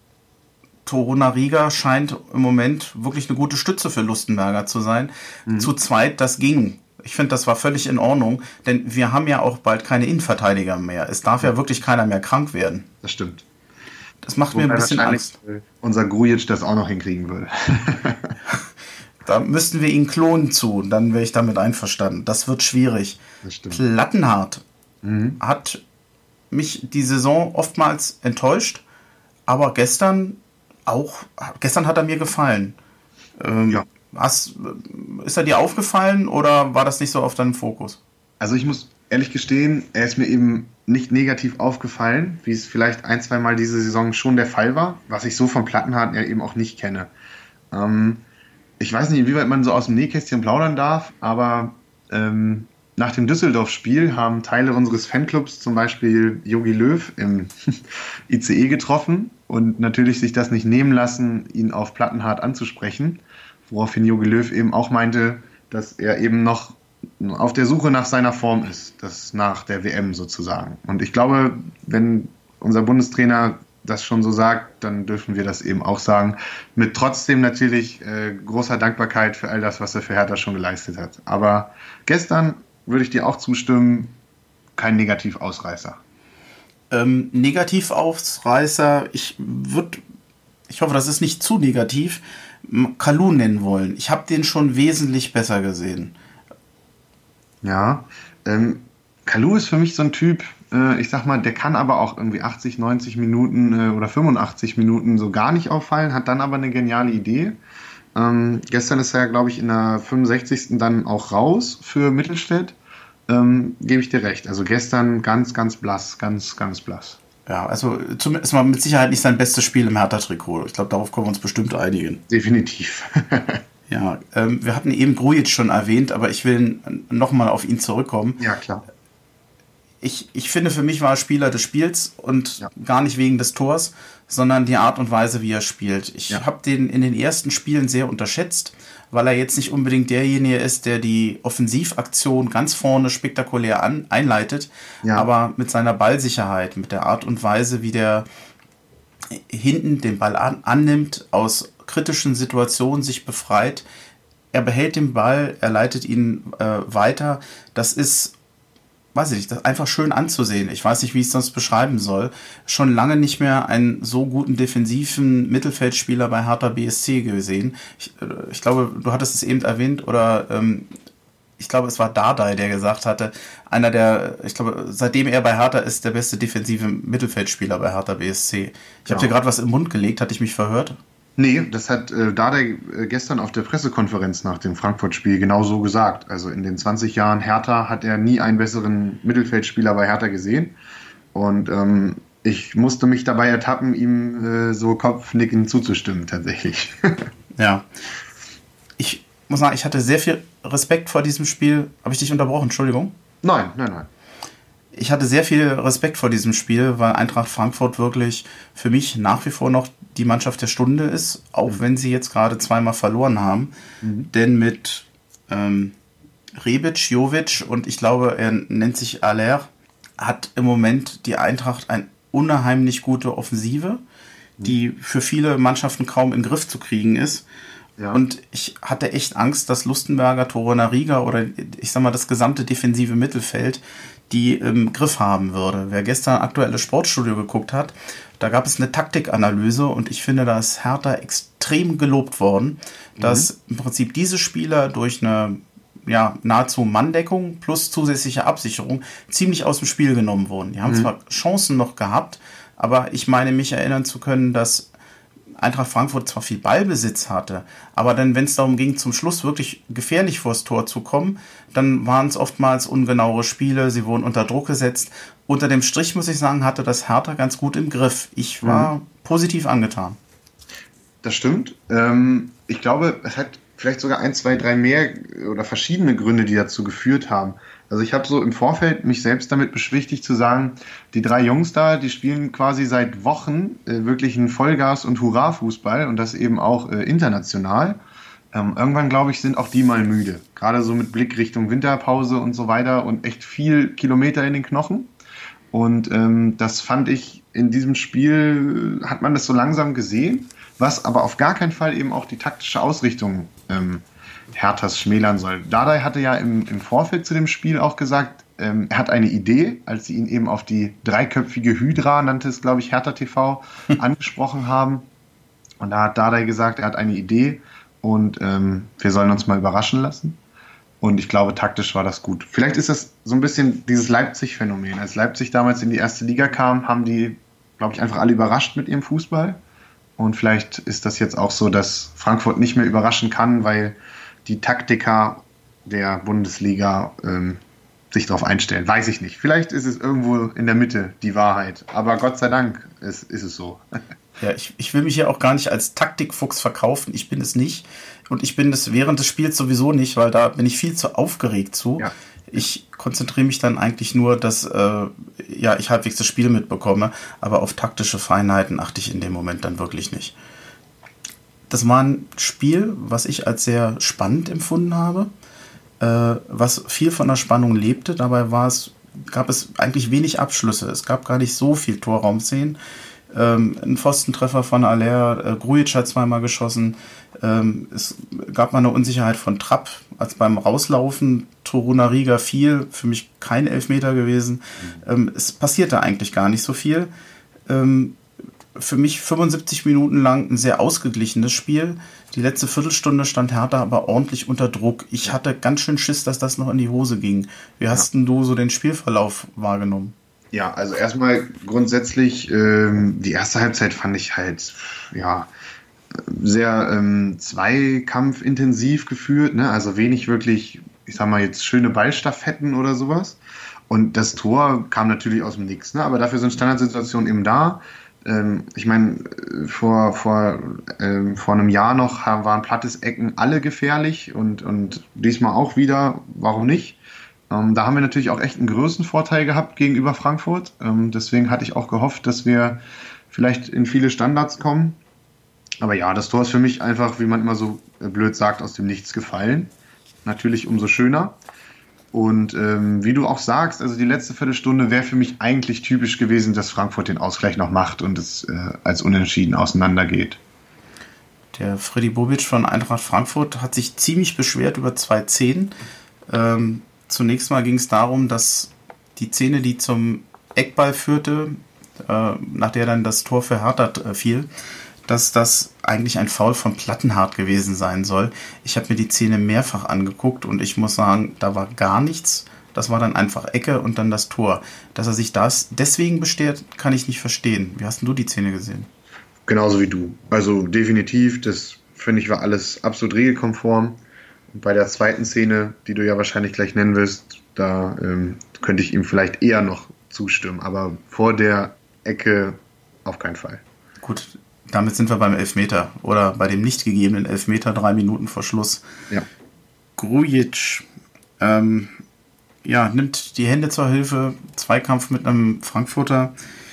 Toruna Rieger scheint im Moment wirklich eine gute Stütze für Lustenberger zu sein. Zu zweit, das ging. Ich finde, das war völlig in Ordnung, denn wir haben ja auch bald keine Innenverteidiger mehr. Es darf ja wirklich keiner mehr krank werden. Das stimmt. Das macht mir ein bisschen Angst. Unser Grujic das auch noch hinkriegen würde. Da müssten wir ihn klonen zu, dann wäre ich damit einverstanden. Das wird schwierig. Das stimmt. Plattenhardt hat mich die Saison oftmals enttäuscht, aber gestern hat er mir gefallen. Ja. Ist er dir aufgefallen oder war das nicht so auf deinem Fokus? Also ich muss ehrlich gestehen, er ist mir eben nicht negativ aufgefallen, wie es vielleicht ein, zwei Mal diese Saison schon der Fall war, was ich so von Plattenhardt ja eben auch nicht kenne. Ich weiß nicht, inwieweit man so aus dem Nähkästchen plaudern darf, aber nach dem Düsseldorf-Spiel haben Teile unseres Fanclubs zum Beispiel Jogi Löw im ICE getroffen und natürlich sich das nicht nehmen lassen, ihn auf Plattenhardt anzusprechen, woraufhin Jogi Löw eben auch meinte, dass er eben noch auf der Suche nach seiner Form ist, das nach der WM sozusagen. Und ich glaube, wenn unser Bundestrainer das schon so sagt, dann dürfen wir das eben auch sagen, mit trotzdem natürlich großer Dankbarkeit für all das, was er für Hertha schon geleistet hat. Aber gestern würde ich dir auch zustimmen, kein Negativausreißer. Negativausreißer, ich hoffe, das ist nicht zu negativ, Kalou nennen wollen. Ich habe den schon wesentlich besser gesehen. Ja, Kalou ist für mich so ein Typ, ich sag mal, der kann aber auch irgendwie 80, 90 Minuten oder 85 Minuten so gar nicht auffallen, hat dann aber eine geniale Idee. Gestern ist er, glaube ich, in der 65. dann auch raus für Mittelstädt. gebe ich dir recht. Also gestern ganz, ganz blass, ganz, ganz blass. Ja, also zumindest mal mit Sicherheit nicht sein bestes Spiel im Hertha-Trikot. Ich glaube, darauf können wir uns bestimmt einigen. Definitiv. Ja, wir hatten eben Grujic schon erwähnt, aber ich will nochmal auf ihn zurückkommen. Ja, klar. Ich finde, für mich war er Spieler des Spiels und gar nicht wegen des Tors, sondern die Art und Weise, wie er spielt. Ich habe den in den ersten Spielen sehr unterschätzt, weil er jetzt nicht unbedingt derjenige ist, der die Offensivaktion ganz vorne spektakulär einleitet, aber mit seiner Ballsicherheit, mit der Art und Weise, wie der hinten den Ball annimmt, aus kritischen Situationen sich befreit, er behält den Ball, er leitet ihn weiter, das ist, weiß ich nicht, das ist einfach schön anzusehen. Ich weiß nicht, wie ich es sonst beschreiben soll. Schon lange nicht mehr einen so guten defensiven Mittelfeldspieler bei Hertha BSC gesehen. Ich glaube, du hattest es eben erwähnt, oder ich glaube, es war Dardai, der gesagt hatte, ich glaube, seitdem er bei Hertha ist, der beste defensive Mittelfeldspieler bei Hertha BSC. Ich habe dir gerade was im Mund gelegt, hatte ich mich verhört? Nee, das hat Dardai gestern auf der Pressekonferenz nach dem Frankfurt-Spiel genau so gesagt. Also in den 20 Jahren Hertha hat er nie einen besseren Mittelfeldspieler bei Hertha gesehen. Und ich musste mich dabei ertappen, ihm so kopfnickend zuzustimmen, tatsächlich. Ja. Ich muss sagen, ich hatte sehr viel Respekt vor diesem Spiel. Habe ich dich unterbrochen? Entschuldigung. Nein. Ich hatte sehr viel Respekt vor diesem Spiel, weil Eintracht Frankfurt wirklich für mich nach wie vor noch die Mannschaft der Stunde ist, auch wenn sie jetzt gerade zweimal verloren haben. Denn mit Rebic, Jovic und ich glaube, er nennt sich Aller, hat im Moment die Eintracht eine unheimlich gute Offensive, die für viele Mannschaften kaum in den Griff zu kriegen ist. Ja. Und ich hatte echt Angst, dass Lustenberger, Torunariga oder ich sag mal das gesamte defensive Mittelfeld die im Griff haben würde. Wer gestern aktuelles Sportstudio geguckt hat, da gab es eine Taktikanalyse und ich finde, da ist Hertha extrem gelobt worden, dass im Prinzip diese Spieler durch eine nahezu Manndeckung plus zusätzliche Absicherung ziemlich aus dem Spiel genommen wurden. Die haben zwar Chancen noch gehabt, aber ich meine mich erinnern zu können, dass Eintracht Frankfurt zwar viel Ballbesitz hatte, aber dann, wenn es darum ging, zum Schluss wirklich gefährlich vors Tor zu kommen, dann waren es oftmals ungenauere Spiele, sie wurden unter Druck gesetzt. Unter dem Strich, muss ich sagen, hatte das Hertha ganz gut im Griff. Ich war positiv angetan. Das stimmt. Ich glaube, es hat vielleicht sogar 1, 2, 3 mehr oder verschiedene Gründe, die dazu geführt haben. Also ich habe so im Vorfeld mich selbst damit beschwichtigt zu sagen, die 3 Jungs da, die spielen quasi seit Wochen wirklich einen Vollgas- und Hurra-Fußball und das eben auch international. Irgendwann, glaube ich, sind auch die mal müde. Gerade so mit Blick Richtung Winterpause und so weiter und echt viel Kilometer in den Knochen. Und das fand ich in diesem Spiel, hat man das so langsam gesehen, was aber auf gar keinen Fall eben auch die taktische Ausrichtung Herthas schmälern soll. Dardai hatte ja im Vorfeld zu dem Spiel auch gesagt, er hat eine Idee, als sie ihn eben auf die 3-köpfige Hydra, nannte es, glaube ich, Hertha TV, angesprochen haben. Und da hat Dardai gesagt, er hat eine Idee und wir sollen uns mal überraschen lassen. Und ich glaube, taktisch war das gut. Vielleicht ist das so ein bisschen dieses Leipzig-Phänomen. Als Leipzig damals in die erste Liga kam, haben die, glaube ich, einfach alle überrascht mit ihrem Fußball. Und vielleicht ist das jetzt auch so, dass Frankfurt nicht mehr überraschen kann, weil die Taktiker der Bundesliga sich darauf einstellen. Weiß ich nicht. Vielleicht ist es irgendwo in der Mitte die Wahrheit. Aber Gott sei Dank ist es so. Ja, ich will mich ja auch gar nicht als Taktikfuchs verkaufen. Ich bin es nicht. Und ich bin es während des Spiels sowieso nicht, weil da bin ich viel zu aufgeregt zu. Ja. Ich konzentriere mich dann eigentlich nur, dass ich halbwegs das Spiel mitbekomme. Aber auf taktische Feinheiten achte ich in dem Moment dann wirklich nicht. Das war ein Spiel, was ich als sehr spannend empfunden habe, was viel von der Spannung lebte. Dabei gab es eigentlich wenig Abschlüsse. Es gab gar nicht so viel Torraumszenen. Ein Pfostentreffer von Aller, Grujic hat zweimal geschossen. Es gab mal eine Unsicherheit von Trapp, als beim Rauslaufen Torunariga fiel, für mich kein Elfmeter gewesen. Es passierte eigentlich gar nicht so viel. Für mich 75 Minuten lang ein sehr ausgeglichenes Spiel. Die letzte Viertelstunde stand Hertha aber ordentlich unter Druck. Ich hatte ganz schön Schiss, dass das noch in die Hose ging. Wie hast denn du so den Spielverlauf wahrgenommen? Ja, also erstmal grundsätzlich, die erste Halbzeit fand ich halt, sehr zweikampfintensiv geführt, ne? Also wenig wirklich ich sag mal jetzt schöne Ballstaffetten oder sowas. Und das Tor kam natürlich aus dem Nix, ne? Aber dafür sind Standardsituationen eben da. Ich meine, vor einem Jahr noch waren Plattes Ecken alle gefährlich und diesmal auch wieder. Warum nicht? Da haben wir natürlich auch echt einen Größenvorteil gehabt gegenüber Frankfurt. Deswegen hatte ich auch gehofft, dass wir vielleicht in viele Standards kommen. Aber ja, das Tor ist für mich einfach, wie man immer so blöd sagt, aus dem Nichts gefallen. Natürlich umso schöner. Und wie du auch sagst, also die letzte Viertelstunde wäre für mich eigentlich typisch gewesen, dass Frankfurt den Ausgleich noch macht und es als unentschieden auseinandergeht. Der Freddy Bobic von Eintracht Frankfurt hat sich ziemlich beschwert über 2 Szenen. Zunächst mal ging es darum, dass die Szene, die zum Eckball führte, nach der dann das Tor für Hertha fiel, dass das eigentlich ein Foul von Plattenhardt gewesen sein soll. Ich habe mir die Szene mehrfach angeguckt und ich muss sagen, da war gar nichts. Das war dann einfach Ecke und dann das Tor. Dass er sich das deswegen beschwert, kann ich nicht verstehen. Wie hast denn du die Szene gesehen? Genauso wie du. Also definitiv, das finde ich war alles absolut regelkonform. Und bei der zweiten Szene, die du ja wahrscheinlich gleich nennen wirst, da könnte ich ihm vielleicht eher noch zustimmen. Aber vor der Ecke auf keinen Fall. Gut, damit sind wir beim Elfmeter oder bei dem nicht gegebenen Elfmeter 3 Minuten vor Schluss. Ja. Grujic nimmt die Hände zur Hilfe, Zweikampf mit einem Frankfurter.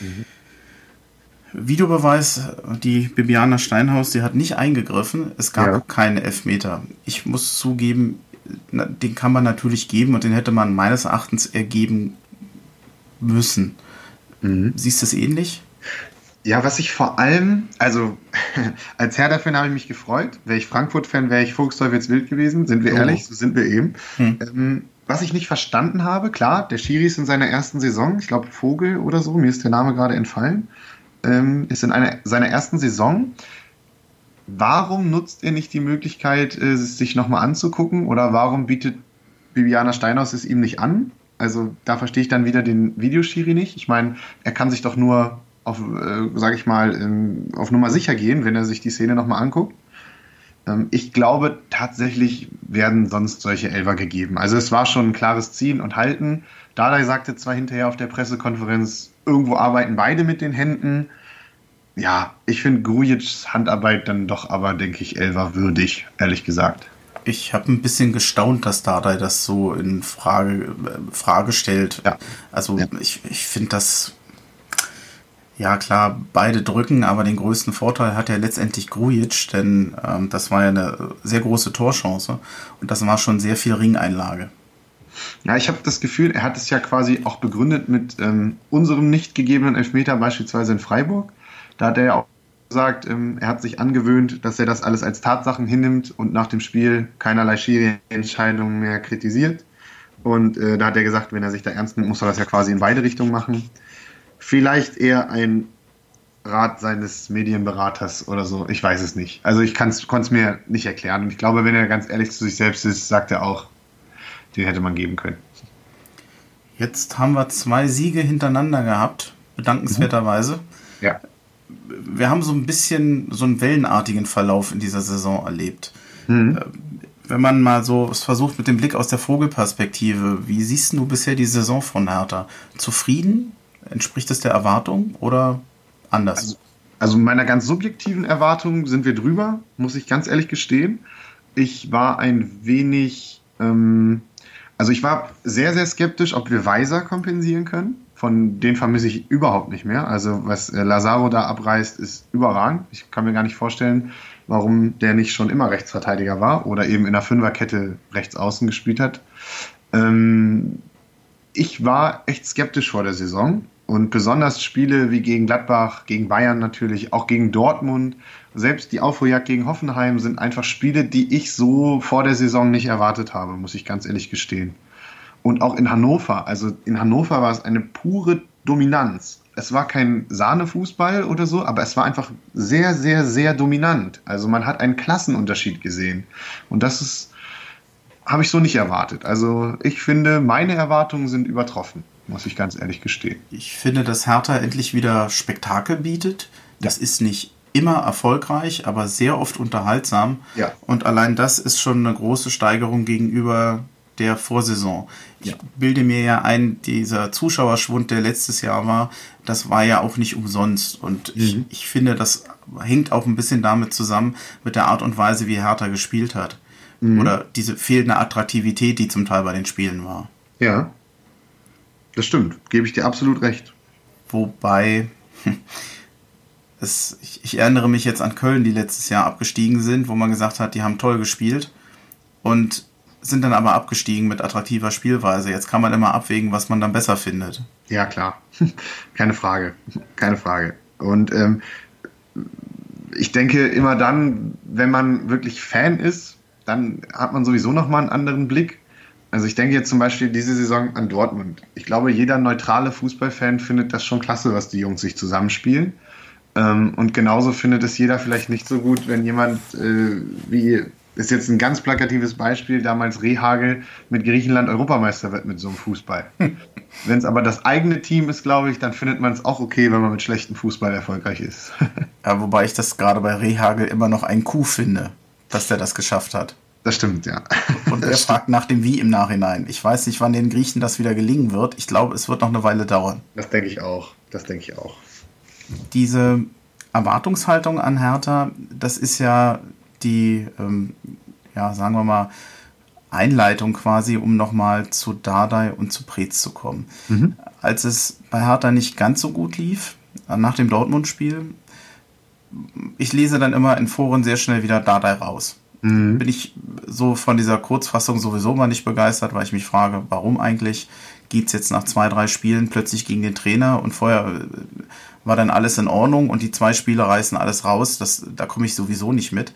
Videobeweis, die Bibiana Steinhaus, die hat nicht eingegriffen. Es gab keine Elfmeter. Ich muss zugeben, den kann man natürlich geben und den hätte man meines Erachtens ergeben müssen. Siehst du es ähnlich? Ja, was ich vor allem, also als Hertha-Fan habe ich mich gefreut. Wäre ich Frankfurt-Fan, wäre ich Vogtsteufels wild gewesen. Sind wir ehrlich, so sind wir eben. Was ich nicht verstanden habe, klar, der Schiri ist in seiner ersten Saison, ich glaube Vogel oder so, mir ist der Name gerade entfallen, ist in seiner ersten Saison. Warum nutzt er nicht die Möglichkeit, es sich nochmal anzugucken? Oder warum bietet Bibiana Steinhaus es ihm nicht an? Also da verstehe ich dann wieder den Videoschiri nicht. Ich meine, er kann sich doch nur auf Nummer sicher gehen, wenn er sich die Szene nochmal anguckt. Ich glaube, tatsächlich werden sonst solche Elfer gegeben. Also es war schon ein klares Ziehen und Halten. Dardai sagte zwar hinterher auf der Pressekonferenz, irgendwo arbeiten beide mit den Händen. Ja, ich finde Grujics Handarbeit dann doch aber, denke ich, Elfer würdig, ehrlich gesagt. Ich habe ein bisschen gestaunt, dass Dardai das so in Frage stellt. Ja. Also ich finde das... Ja klar, beide drücken, aber den größten Vorteil hat ja letztendlich Grujic, denn das war ja eine sehr große Torchance und das war schon sehr viel Ringeinlage. Ja, ich habe das Gefühl, er hat es ja quasi auch begründet mit unserem nicht gegebenen Elfmeter, beispielsweise in Freiburg. Da hat er ja auch gesagt, er hat sich angewöhnt, dass er das alles als Tatsachen hinnimmt und nach dem Spiel keinerlei Schiri-Entscheidungen mehr kritisiert. Und da hat er gesagt, wenn er sich da ernst nimmt, muss er das ja quasi in beide Richtungen machen. Vielleicht eher ein Rat seines Medienberaters oder so. Ich weiß es nicht. Also ich konnte es mir nicht erklären. Und ich glaube, wenn er ganz ehrlich zu sich selbst ist, sagt er auch, den hätte man geben können. Jetzt haben wir 2 Siege hintereinander gehabt, bedankenswerterweise. Ja. Wir haben so ein bisschen so einen wellenartigen Verlauf in dieser Saison erlebt. Wenn man mal so es versucht mit dem Blick aus der Vogelperspektive, wie siehst du bisher die Saison von Hertha? Zufrieden? Entspricht es der Erwartung oder anders? Also meiner ganz subjektiven Erwartung sind wir drüber, muss ich ganz ehrlich gestehen. Ich war ein wenig, ich war sehr, sehr skeptisch, ob wir Weiser kompensieren können. Von denen vermisse ich überhaupt nicht mehr. Also was Lazaro da abreißt, ist überragend. Ich kann mir gar nicht vorstellen, warum der nicht schon immer Rechtsverteidiger war oder eben in der Fünferkette rechts außen gespielt hat. Ich war echt skeptisch vor der Saison. Und besonders Spiele wie gegen Gladbach, gegen Bayern natürlich, auch gegen Dortmund, selbst die Aufholjagd gegen Hoffenheim sind einfach Spiele, die ich so vor der Saison nicht erwartet habe, muss ich ganz ehrlich gestehen. Und auch in Hannover, also in Hannover war es eine pure Dominanz. Es war kein Sahnefußball oder so, aber es war einfach sehr, sehr, sehr dominant. Also man hat einen Klassenunterschied gesehen. Und das habe ich so nicht erwartet. Also ich finde, meine Erwartungen sind übertroffen, muss ich ganz ehrlich gestehen. Ich finde, dass Hertha endlich wieder Spektakel bietet. Das ist nicht immer erfolgreich, aber sehr oft unterhaltsam. Ja. Und allein das ist schon eine große Steigerung gegenüber der Vorsaison. Ich bilde mir ja ein, dieser Zuschauerschwund, der letztes Jahr war, das war ja auch nicht umsonst. Und ich finde, das hängt auch ein bisschen damit zusammen, mit der Art und Weise, wie Hertha gespielt hat. Oder diese fehlende Attraktivität, die zum Teil bei den Spielen war. Ja, das stimmt. Gebe ich dir absolut recht. Wobei, ich erinnere mich jetzt an Köln, die letztes Jahr abgestiegen sind, wo man gesagt hat, die haben toll gespielt und sind dann aber abgestiegen mit attraktiver Spielweise. Jetzt kann man immer abwägen, was man dann besser findet. Ja, klar. Keine Frage. Keine Frage. Und ich denke immer dann, wenn man wirklich Fan ist, dann hat man sowieso nochmal einen anderen Blick. Also ich denke jetzt zum Beispiel diese Saison an Dortmund. Ich glaube, jeder neutrale Fußballfan findet das schon klasse, was die Jungs sich zusammenspielen. Und genauso findet es jeder vielleicht nicht so gut, wenn jemand, ist jetzt ein ganz plakatives Beispiel, damals Rehhagel mit Griechenland Europameister wird mit so einem Fußball. Wenn es aber das eigene Team ist, glaube ich, dann findet man es auch okay, wenn man mit schlechtem Fußball erfolgreich ist. Ja, wobei ich das gerade bei Rehhagel immer noch ein Coup finde, dass der das geschafft hat. Das stimmt, ja. Und er fragt nach dem Wie im Nachhinein. Ich weiß nicht, wann den Griechen das wieder gelingen wird. Ich glaube, es wird noch eine Weile dauern. Das denke ich auch. Diese Erwartungshaltung an Hertha, das ist ja die, sagen wir mal, Einleitung quasi, um nochmal zu Dardai und zu Preetz zu kommen. Als es bei Hertha nicht ganz so gut lief, nach dem Dortmund-Spiel, ich lese dann immer in Foren sehr schnell wieder Dardai raus. Bin ich so von dieser Kurzfassung sowieso mal nicht begeistert, weil ich mich frage, warum eigentlich geht es jetzt nach 2-3 Spielen plötzlich gegen den Trainer und vorher war dann alles in Ordnung und die 2 Spiele reißen alles raus, da komme ich sowieso nicht mit.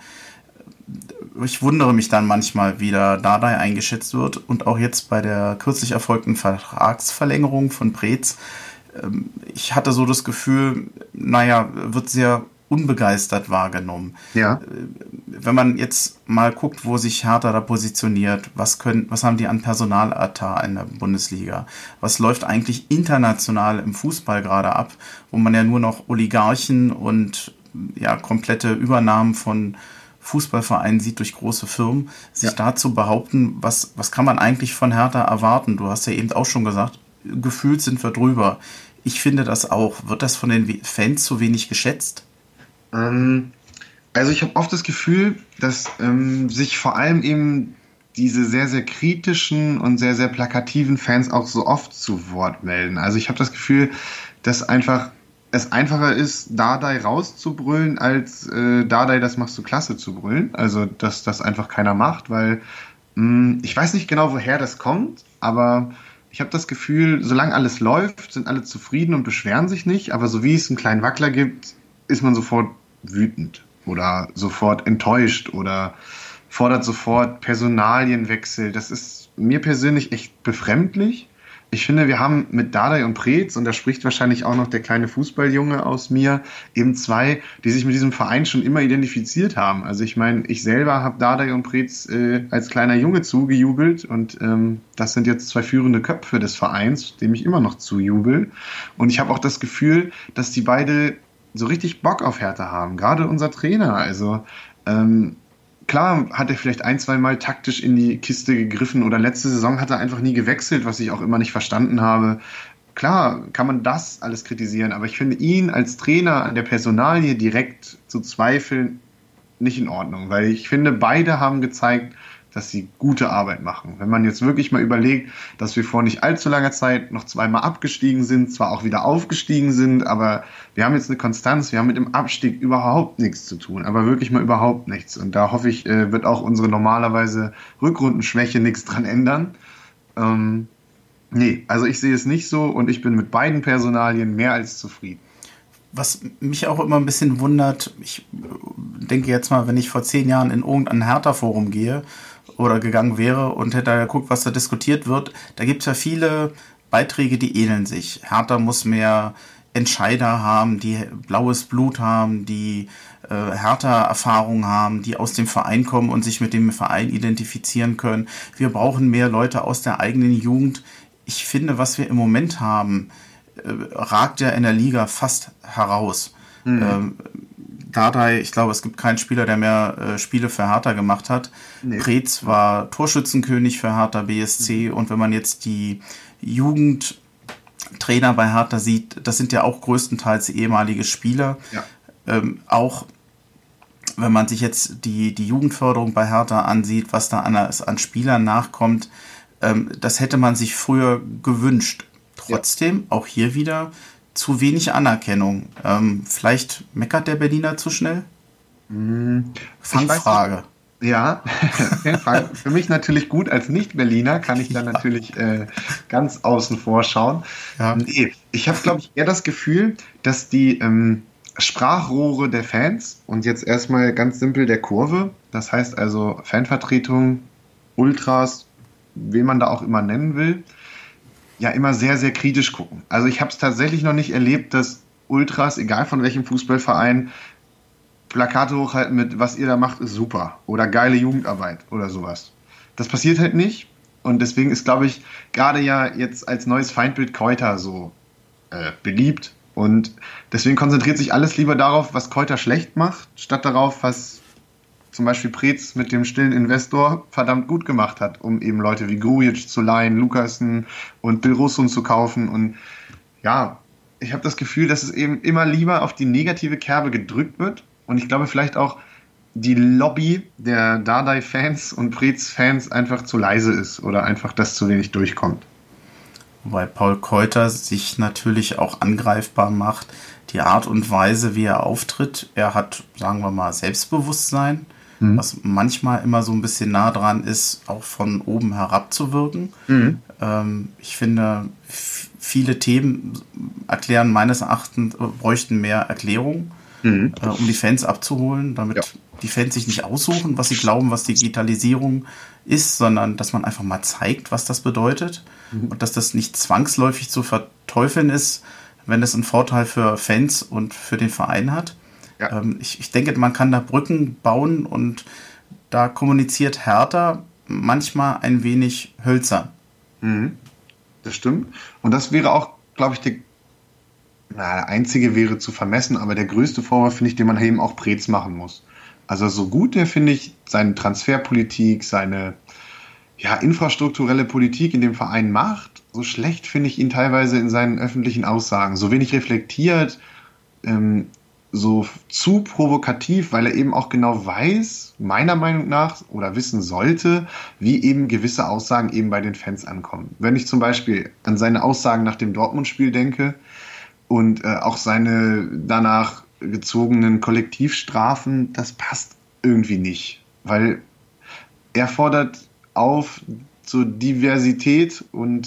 Ich wundere mich dann manchmal, wie der Dardai eingeschätzt wird und auch jetzt bei der kürzlich erfolgten Vertragsverlängerung von Preetz. Ich hatte so das Gefühl, wird sehr unbegeistert wahrgenommen. Ja. Wenn man jetzt mal guckt, wo sich Hertha da positioniert, was haben die an Personaletat in der Bundesliga? Was läuft eigentlich international im Fußball gerade ab, wo man ja nur noch Oligarchen und komplette Übernahmen von Fußballvereinen sieht durch große Firmen, sich da zu behaupten, was kann man eigentlich von Hertha erwarten? Du hast ja eben auch schon gesagt, gefühlt sind wir drüber. Ich finde das auch. Wird das von den Fans zu wenig geschätzt? Also ich habe oft das Gefühl, dass sich vor allem eben diese sehr, sehr kritischen und sehr, sehr plakativen Fans auch so oft zu Wort melden. Also ich habe das Gefühl, dass es einfacher ist, Dardai rauszubrüllen, als Dardai, das machst du klasse zu brüllen. Also dass das einfach keiner macht, weil ich weiß nicht genau, woher das kommt, aber ich habe das Gefühl, solange alles läuft, sind alle zufrieden und beschweren sich nicht, aber so wie es einen kleinen Wackler gibt, ist man sofort wütend oder sofort enttäuscht oder fordert sofort Personalienwechsel. Das ist mir persönlich echt befremdlich. Ich finde, wir haben mit Dardai und Preetz, und da spricht wahrscheinlich auch noch der kleine Fußballjunge aus mir, eben 2, die sich mit diesem Verein schon immer identifiziert haben. Also ich meine, ich selber habe Dardai und Preetz als kleiner Junge zugejubelt und das sind jetzt 2 führende Köpfe des Vereins, dem ich immer noch zujubel. Und ich habe auch das Gefühl, dass die beide so richtig Bock auf Hertha haben. Gerade unser Trainer. Also klar hat er vielleicht 1-2 Mal taktisch in die Kiste gegriffen oder letzte Saison hat er einfach nie gewechselt, was ich auch immer nicht verstanden habe. Klar kann man das alles kritisieren, aber ich finde ihn als Trainer an der Personalie direkt zu zweifeln nicht in Ordnung, weil ich finde, beide haben gezeigt, dass sie gute Arbeit machen. Wenn man jetzt wirklich mal überlegt, dass wir vor nicht allzu langer Zeit noch 2-mal abgestiegen sind, zwar auch wieder aufgestiegen sind, aber wir haben jetzt eine Konstanz, wir haben mit dem Abstieg überhaupt nichts zu tun, aber wirklich mal überhaupt nichts. Und da hoffe ich, wird auch unsere normalerweise Rückrundenschwäche nichts dran ändern. Also ich sehe es nicht so und ich bin mit beiden Personalien mehr als zufrieden. Was mich auch immer ein bisschen wundert, ich denke jetzt mal, wenn ich vor 10 Jahren in irgendein Hertha-Forum gehe oder gegangen wäre und hätte da geguckt, was da diskutiert wird, da gibt es ja viele Beiträge, die ähneln sich. Hertha muss mehr Entscheider haben, die blaues Blut haben, die Hertha-Erfahrung haben, die aus dem Verein kommen und sich mit dem Verein identifizieren können. Wir brauchen mehr Leute aus der eigenen Jugend. Ich finde, was wir im Moment haben, ragt ja in der Liga fast heraus. Dardai, ich glaube, es gibt keinen Spieler, der mehr Spiele für Hertha gemacht hat. Nee. Preetz war Torschützenkönig für Hertha BSC und wenn man jetzt die Jugendtrainer bei Hertha sieht, das sind ja auch größtenteils ehemalige Spieler. Ja. Auch wenn man sich jetzt die Jugendförderung bei Hertha ansieht, was da an Spielern nachkommt, das hätte man sich früher gewünscht. Trotzdem, auch hier wieder, zu wenig Anerkennung. Vielleicht meckert der Berliner zu schnell? Fangfrage. Ja, für mich natürlich gut. Als Nicht-Berliner kann ich da natürlich ganz außen vor schauen. Ja. Nee, ich habe, glaube ich, eher das Gefühl, dass die Sprachrohre der Fans und jetzt erstmal ganz simpel der Kurve, das heißt also Fanvertretung, Ultras, wen man da auch immer nennen will, ja immer sehr, sehr kritisch gucken. Also ich habe es tatsächlich noch nicht erlebt, dass Ultras, egal von welchem Fußballverein, Plakate hochhalten mit, was ihr da macht, ist super. Oder geile Jugendarbeit oder sowas. Das passiert halt nicht. Und deswegen ist, glaube ich, gerade ja jetzt als neues Feindbild Keuter so beliebt. Und deswegen konzentriert sich alles lieber darauf, was Keuter schlecht macht, statt darauf, was zum Beispiel Preetz mit dem stillen Investor verdammt gut gemacht hat, um eben Leute wie Grujic zu leihen, Lukasen und Bill Russun zu kaufen. Und ja, ich habe das Gefühl, dass es eben immer lieber auf die negative Kerbe gedrückt wird. Und ich glaube vielleicht auch, die Lobby der Dardai-Fans und Preetz-Fans einfach zu leise ist oder einfach das zu wenig durchkommt. Wobei Paul Keuter sich natürlich auch angreifbar macht. Die Art und Weise, wie er auftritt, er hat, sagen wir mal, Selbstbewusstsein, was manchmal immer so ein bisschen nah dran ist, auch von oben herab zu wirken. Ich finde, viele Themen erklären meines Erachtens, bräuchten mehr Erklärung, um die Fans abzuholen, damit die Fans sich nicht aussuchen, was sie glauben, was Digitalisierung ist, sondern dass man einfach mal zeigt, was das bedeutet und dass das nicht zwangsläufig zu verteufeln ist, wenn es einen Vorteil für Fans und für den Verein hat. Ja. Ich denke, man kann da Brücken bauen und da kommuniziert Hertha manchmal ein wenig hölzern. Das stimmt. Und das wäre auch, glaube ich, der einzige wäre zu vermessen, aber der größte Vorwurf, finde ich, den man eben auch Preetz machen muss. Also so gut der, finde ich, seine Transferpolitik, seine infrastrukturelle Politik in dem Verein macht, so schlecht finde ich ihn teilweise in seinen öffentlichen Aussagen. So wenig reflektiert, so zu provokativ, weil er eben auch genau weiß, meiner Meinung nach, oder wissen sollte, wie eben gewisse Aussagen eben bei den Fans ankommen. Wenn ich zum Beispiel an seine Aussagen nach dem Dortmund-Spiel denke und auch seine danach gezogenen Kollektivstrafen, das passt irgendwie nicht, weil er fordert auf zur Diversität und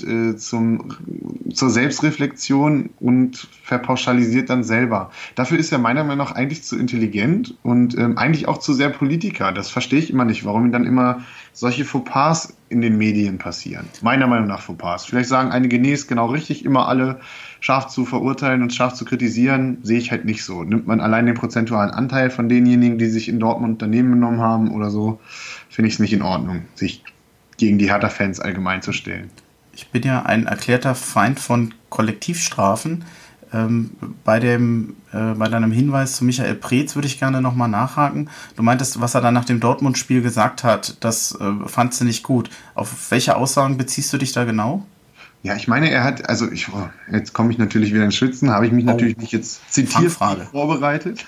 zur Selbstreflexion und verpauschalisiert dann selber. Dafür ist er meiner Meinung nach eigentlich zu intelligent und eigentlich auch zu sehr Politiker. Das verstehe ich immer nicht, warum ihm dann immer solche Fauxpas in den Medien passieren. Meiner Meinung nach Fauxpas. Vielleicht sagen einige, nee, ist genau richtig, immer alle scharf zu verurteilen und scharf zu kritisieren, sehe ich halt nicht so. Nimmt man allein den prozentualen Anteil von denjenigen, die sich in Dortmund daneben genommen haben oder so, finde ich es nicht in Ordnung, sich gegen die Hertha-Fans allgemein zu stellen. Ich bin ja ein erklärter Feind von Kollektivstrafen. Bei deinem Hinweis zu Michael Preetz würde ich gerne nochmal nachhaken. Du meintest, was er dann nach dem Dortmund-Spiel gesagt hat, das fandst du nicht gut. Auf welche Aussagen beziehst du dich da genau? Ja, ich meine, er hat, also jetzt komme ich natürlich wieder ins Schwitzen, habe ich mich natürlich nicht jetzt zitiert vorbereitet.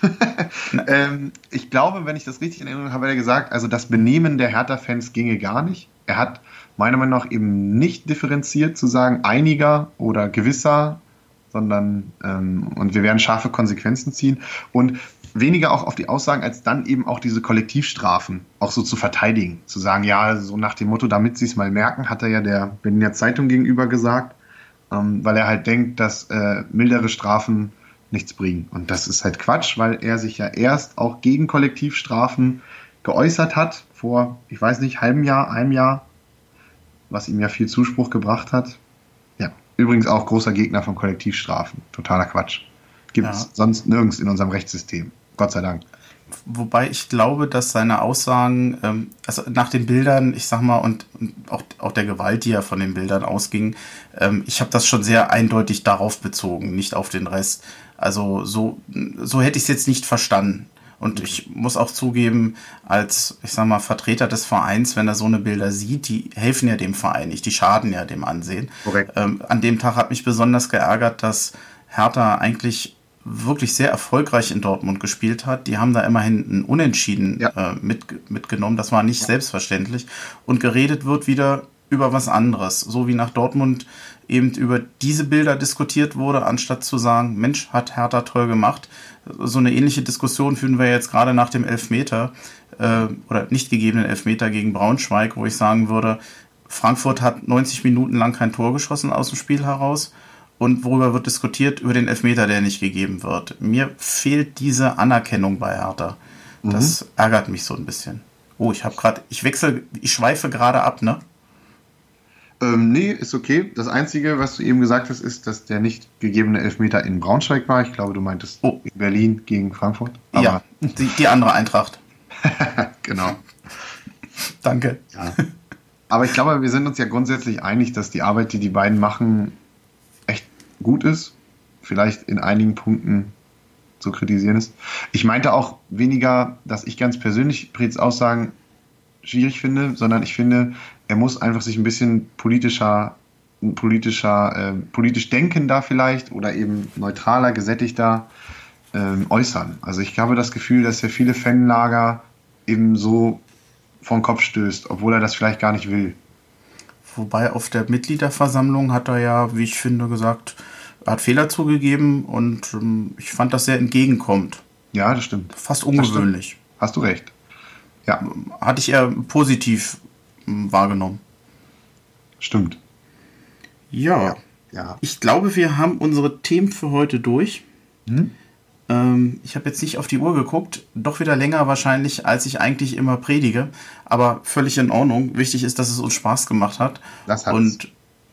Ich glaube, wenn ich das richtig in Erinnerung habe, hat er gesagt, also das Benehmen der Hertha-Fans ginge gar nicht. Er hat meiner Meinung nach eben nicht differenziert zu sagen, einiger oder gewisser, sondern und wir werden scharfe Konsequenzen ziehen und weniger auch auf die Aussagen, als dann eben auch diese Kollektivstrafen auch so zu verteidigen. Zu sagen, ja, so nach dem Motto, damit sie es mal merken, hat er ja der Berliner Zeitung gegenüber gesagt, weil er halt denkt, dass mildere Strafen nichts bringen. Und das ist halt Quatsch, weil er sich ja erst auch gegen Kollektivstrafen geäußert hat, vor, ich weiß nicht, einem Jahr, was ihm ja viel Zuspruch gebracht hat. Ja, übrigens auch großer Gegner von Kollektivstrafen. Totaler Quatsch. Gibt es sonst nirgends in unserem Rechtssystem. Gott sei Dank. Wobei ich glaube, dass seine Aussagen, also nach den Bildern, ich sag mal, und auch der Gewalt, die ja von den Bildern ausging, ich habe das schon sehr eindeutig darauf bezogen, nicht auf den Rest. Also so hätte ich es jetzt nicht verstanden. Und ich muss auch zugeben, als, ich sag mal, Vertreter des Vereins, wenn er so eine Bilder sieht, die helfen ja dem Verein nicht, die schaden ja dem Ansehen. Korrekt. An dem Tag hat mich besonders geärgert, dass Hertha eigentlich wirklich sehr erfolgreich in Dortmund gespielt hat. Die haben da immerhin ein Unentschieden mitgenommen. Das war nicht selbstverständlich. Und geredet wird wieder über was anderes. So wie nach Dortmund eben über diese Bilder diskutiert wurde, anstatt zu sagen, Mensch, hat Hertha toll gemacht. So eine ähnliche Diskussion führen wir jetzt gerade nach dem Elfmeter oder nicht gegebenen Elfmeter gegen Braunschweig, wo ich sagen würde, Frankfurt hat 90 Minuten lang kein Tor geschossen aus dem Spiel heraus. Und worüber wird diskutiert? Über den Elfmeter, der nicht gegeben wird. Mir fehlt diese Anerkennung bei Hertha. Das ärgert mich so ein bisschen. Oh, ich schweife gerade ab, ne? Nee, ist okay. Das Einzige, was du eben gesagt hast, ist, dass der nicht gegebene Elfmeter in Braunschweig war. Ich glaube, du meintest in Berlin gegen Frankfurt. Aber ja, die andere Eintracht. Genau. Danke. Ja. Aber ich glaube, wir sind uns ja grundsätzlich einig, dass die Arbeit, die die beiden machen, echt gut ist. Vielleicht in einigen Punkten zu kritisieren ist. Ich meinte auch weniger, dass ich ganz persönlich Preetz Aussagen schwierig finde, sondern ich finde, er muss einfach sich ein bisschen politisch denkender vielleicht oder eben neutraler, gesättigter äußern. Also ich habe das Gefühl, dass er viele Fanlager eben so vor den Kopf stößt, obwohl er das vielleicht gar nicht will. Wobei auf der Mitgliederversammlung hat er ja, wie ich finde, gesagt, er hat Fehler zugegeben und ich fand das sehr entgegenkommend. Ja, das stimmt. Fast ungewöhnlich. Hast du recht. Ja. Hatte ich eher positiv wahrgenommen. Stimmt. Ja. Ich glaube, wir haben unsere Themen für heute durch. Ich habe jetzt nicht auf die Uhr geguckt. Doch wieder länger wahrscheinlich, als ich eigentlich immer predige. Aber völlig in Ordnung. Wichtig ist, dass es uns Spaß gemacht hat. Das hat's. Und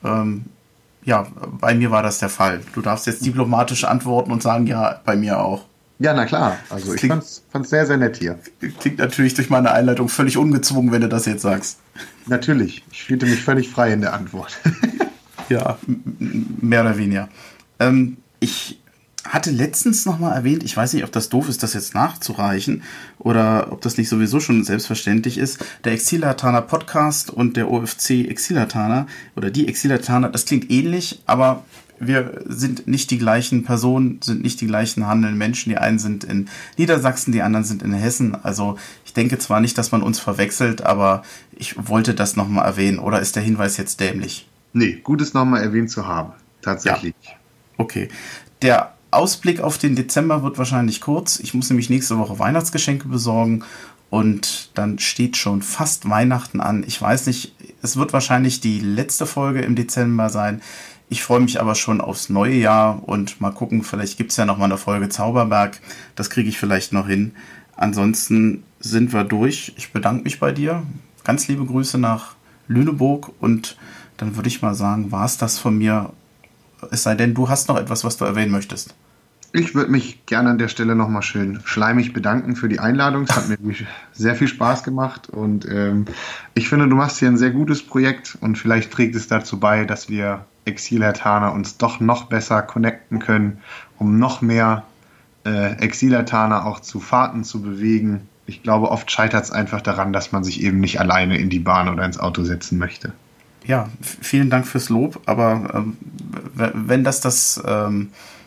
bei mir war das der Fall. Du darfst jetzt diplomatisch antworten und sagen, ja, bei mir auch. Ja, na klar. Also ich fand's sehr, sehr nett hier. Klingt natürlich durch meine Einleitung völlig ungezwungen, wenn du das jetzt sagst. Natürlich. Ich fühlte mich völlig frei in der Antwort. Ja, mehr oder weniger. Ich hatte letztens nochmal erwähnt, ich weiß nicht, ob das doof ist, das jetzt nachzureichen oder ob das nicht sowieso schon selbstverständlich ist, der Exilataner Podcast und der OFC Exilataner oder die Exilataner, das klingt ähnlich, aber wir sind nicht die gleichen Personen, sind nicht die gleichen handelnden Menschen. Die einen sind in Niedersachsen, die anderen sind in Hessen. Also ich denke zwar nicht, dass man uns verwechselt, aber ich wollte das nochmal erwähnen. Oder ist der Hinweis jetzt dämlich? Nee, gut ist nochmal erwähnt zu haben. Tatsächlich. Ja. Okay. Der Ausblick auf den Dezember wird wahrscheinlich kurz. Ich muss nämlich nächste Woche Weihnachtsgeschenke besorgen. Und dann steht schon fast Weihnachten an. Ich weiß nicht, es wird wahrscheinlich die letzte Folge im Dezember sein. Ich freue mich aber schon aufs neue Jahr und mal gucken, vielleicht gibt es ja noch mal eine Folge Zauberberg. Das kriege ich vielleicht noch hin. Ansonsten sind wir durch. Ich bedanke mich bei dir. Ganz liebe Grüße nach Lüneburg und dann würde ich mal sagen, war es das von mir. Es sei denn, du hast noch etwas, was du erwähnen möchtest. Ich würde mich gerne an der Stelle nochmal schön schleimig bedanken für die Einladung. Es hat mir sehr viel Spaß gemacht und ich finde, du machst hier ein sehr gutes Projekt und vielleicht trägt es dazu bei, dass wir Exilataner uns doch noch besser connecten können, um noch mehr Exilataner auch zu Fahrten zu bewegen. Ich glaube, oft scheitert es einfach daran, dass man sich eben nicht alleine in die Bahn oder ins Auto setzen möchte. Ja, vielen Dank fürs Lob, aber wenn das Ziel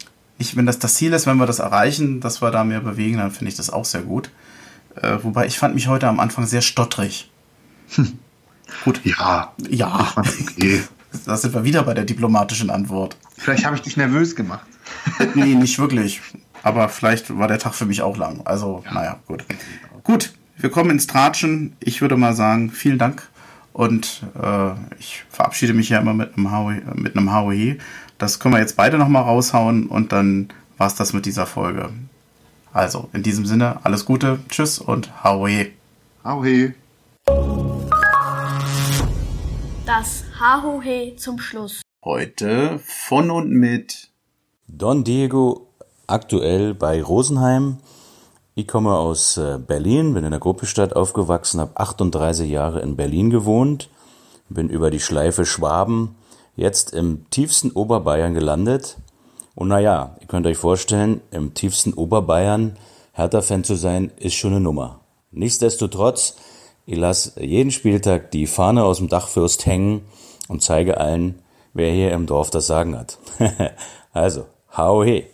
ist, wenn wir das erreichen, dass wir da mehr bewegen, dann finde ich das auch sehr gut. Wobei ich fand mich heute am Anfang sehr stottrig. Gut. Ja. Ich fand's okay. Da sind wir wieder bei der diplomatischen Antwort. Vielleicht habe ich dich nervös gemacht. Nee, nicht wirklich. Aber vielleicht war der Tag für mich auch lang. Also, naja, gut. Gut, wir kommen ins Tratschen. Ich würde mal sagen, vielen Dank. Und ich verabschiede mich ja immer mit einem Hauhe. Das können wir jetzt beide nochmal raushauen. Und dann war es das mit dieser Folge. Also, in diesem Sinne, alles Gute. Tschüss und Hauhe. Hauhe. Das Hahohe zum Schluss. Heute von und mit Don Diego, aktuell bei Rosenheim. Ich komme aus Berlin, bin in der Gruppestadt aufgewachsen, habe 38 Jahre in Berlin gewohnt, bin über die Schleife Schwaben jetzt im tiefsten Oberbayern gelandet. Und naja, ihr könnt euch vorstellen, im tiefsten Oberbayern Hertha-Fan zu sein, ist schon eine Nummer. Nichtsdestotrotz, ich lasse jeden Spieltag die Fahne aus dem Dachfirst hängen und zeige allen, wer hier im Dorf das Sagen hat. Also, hau he!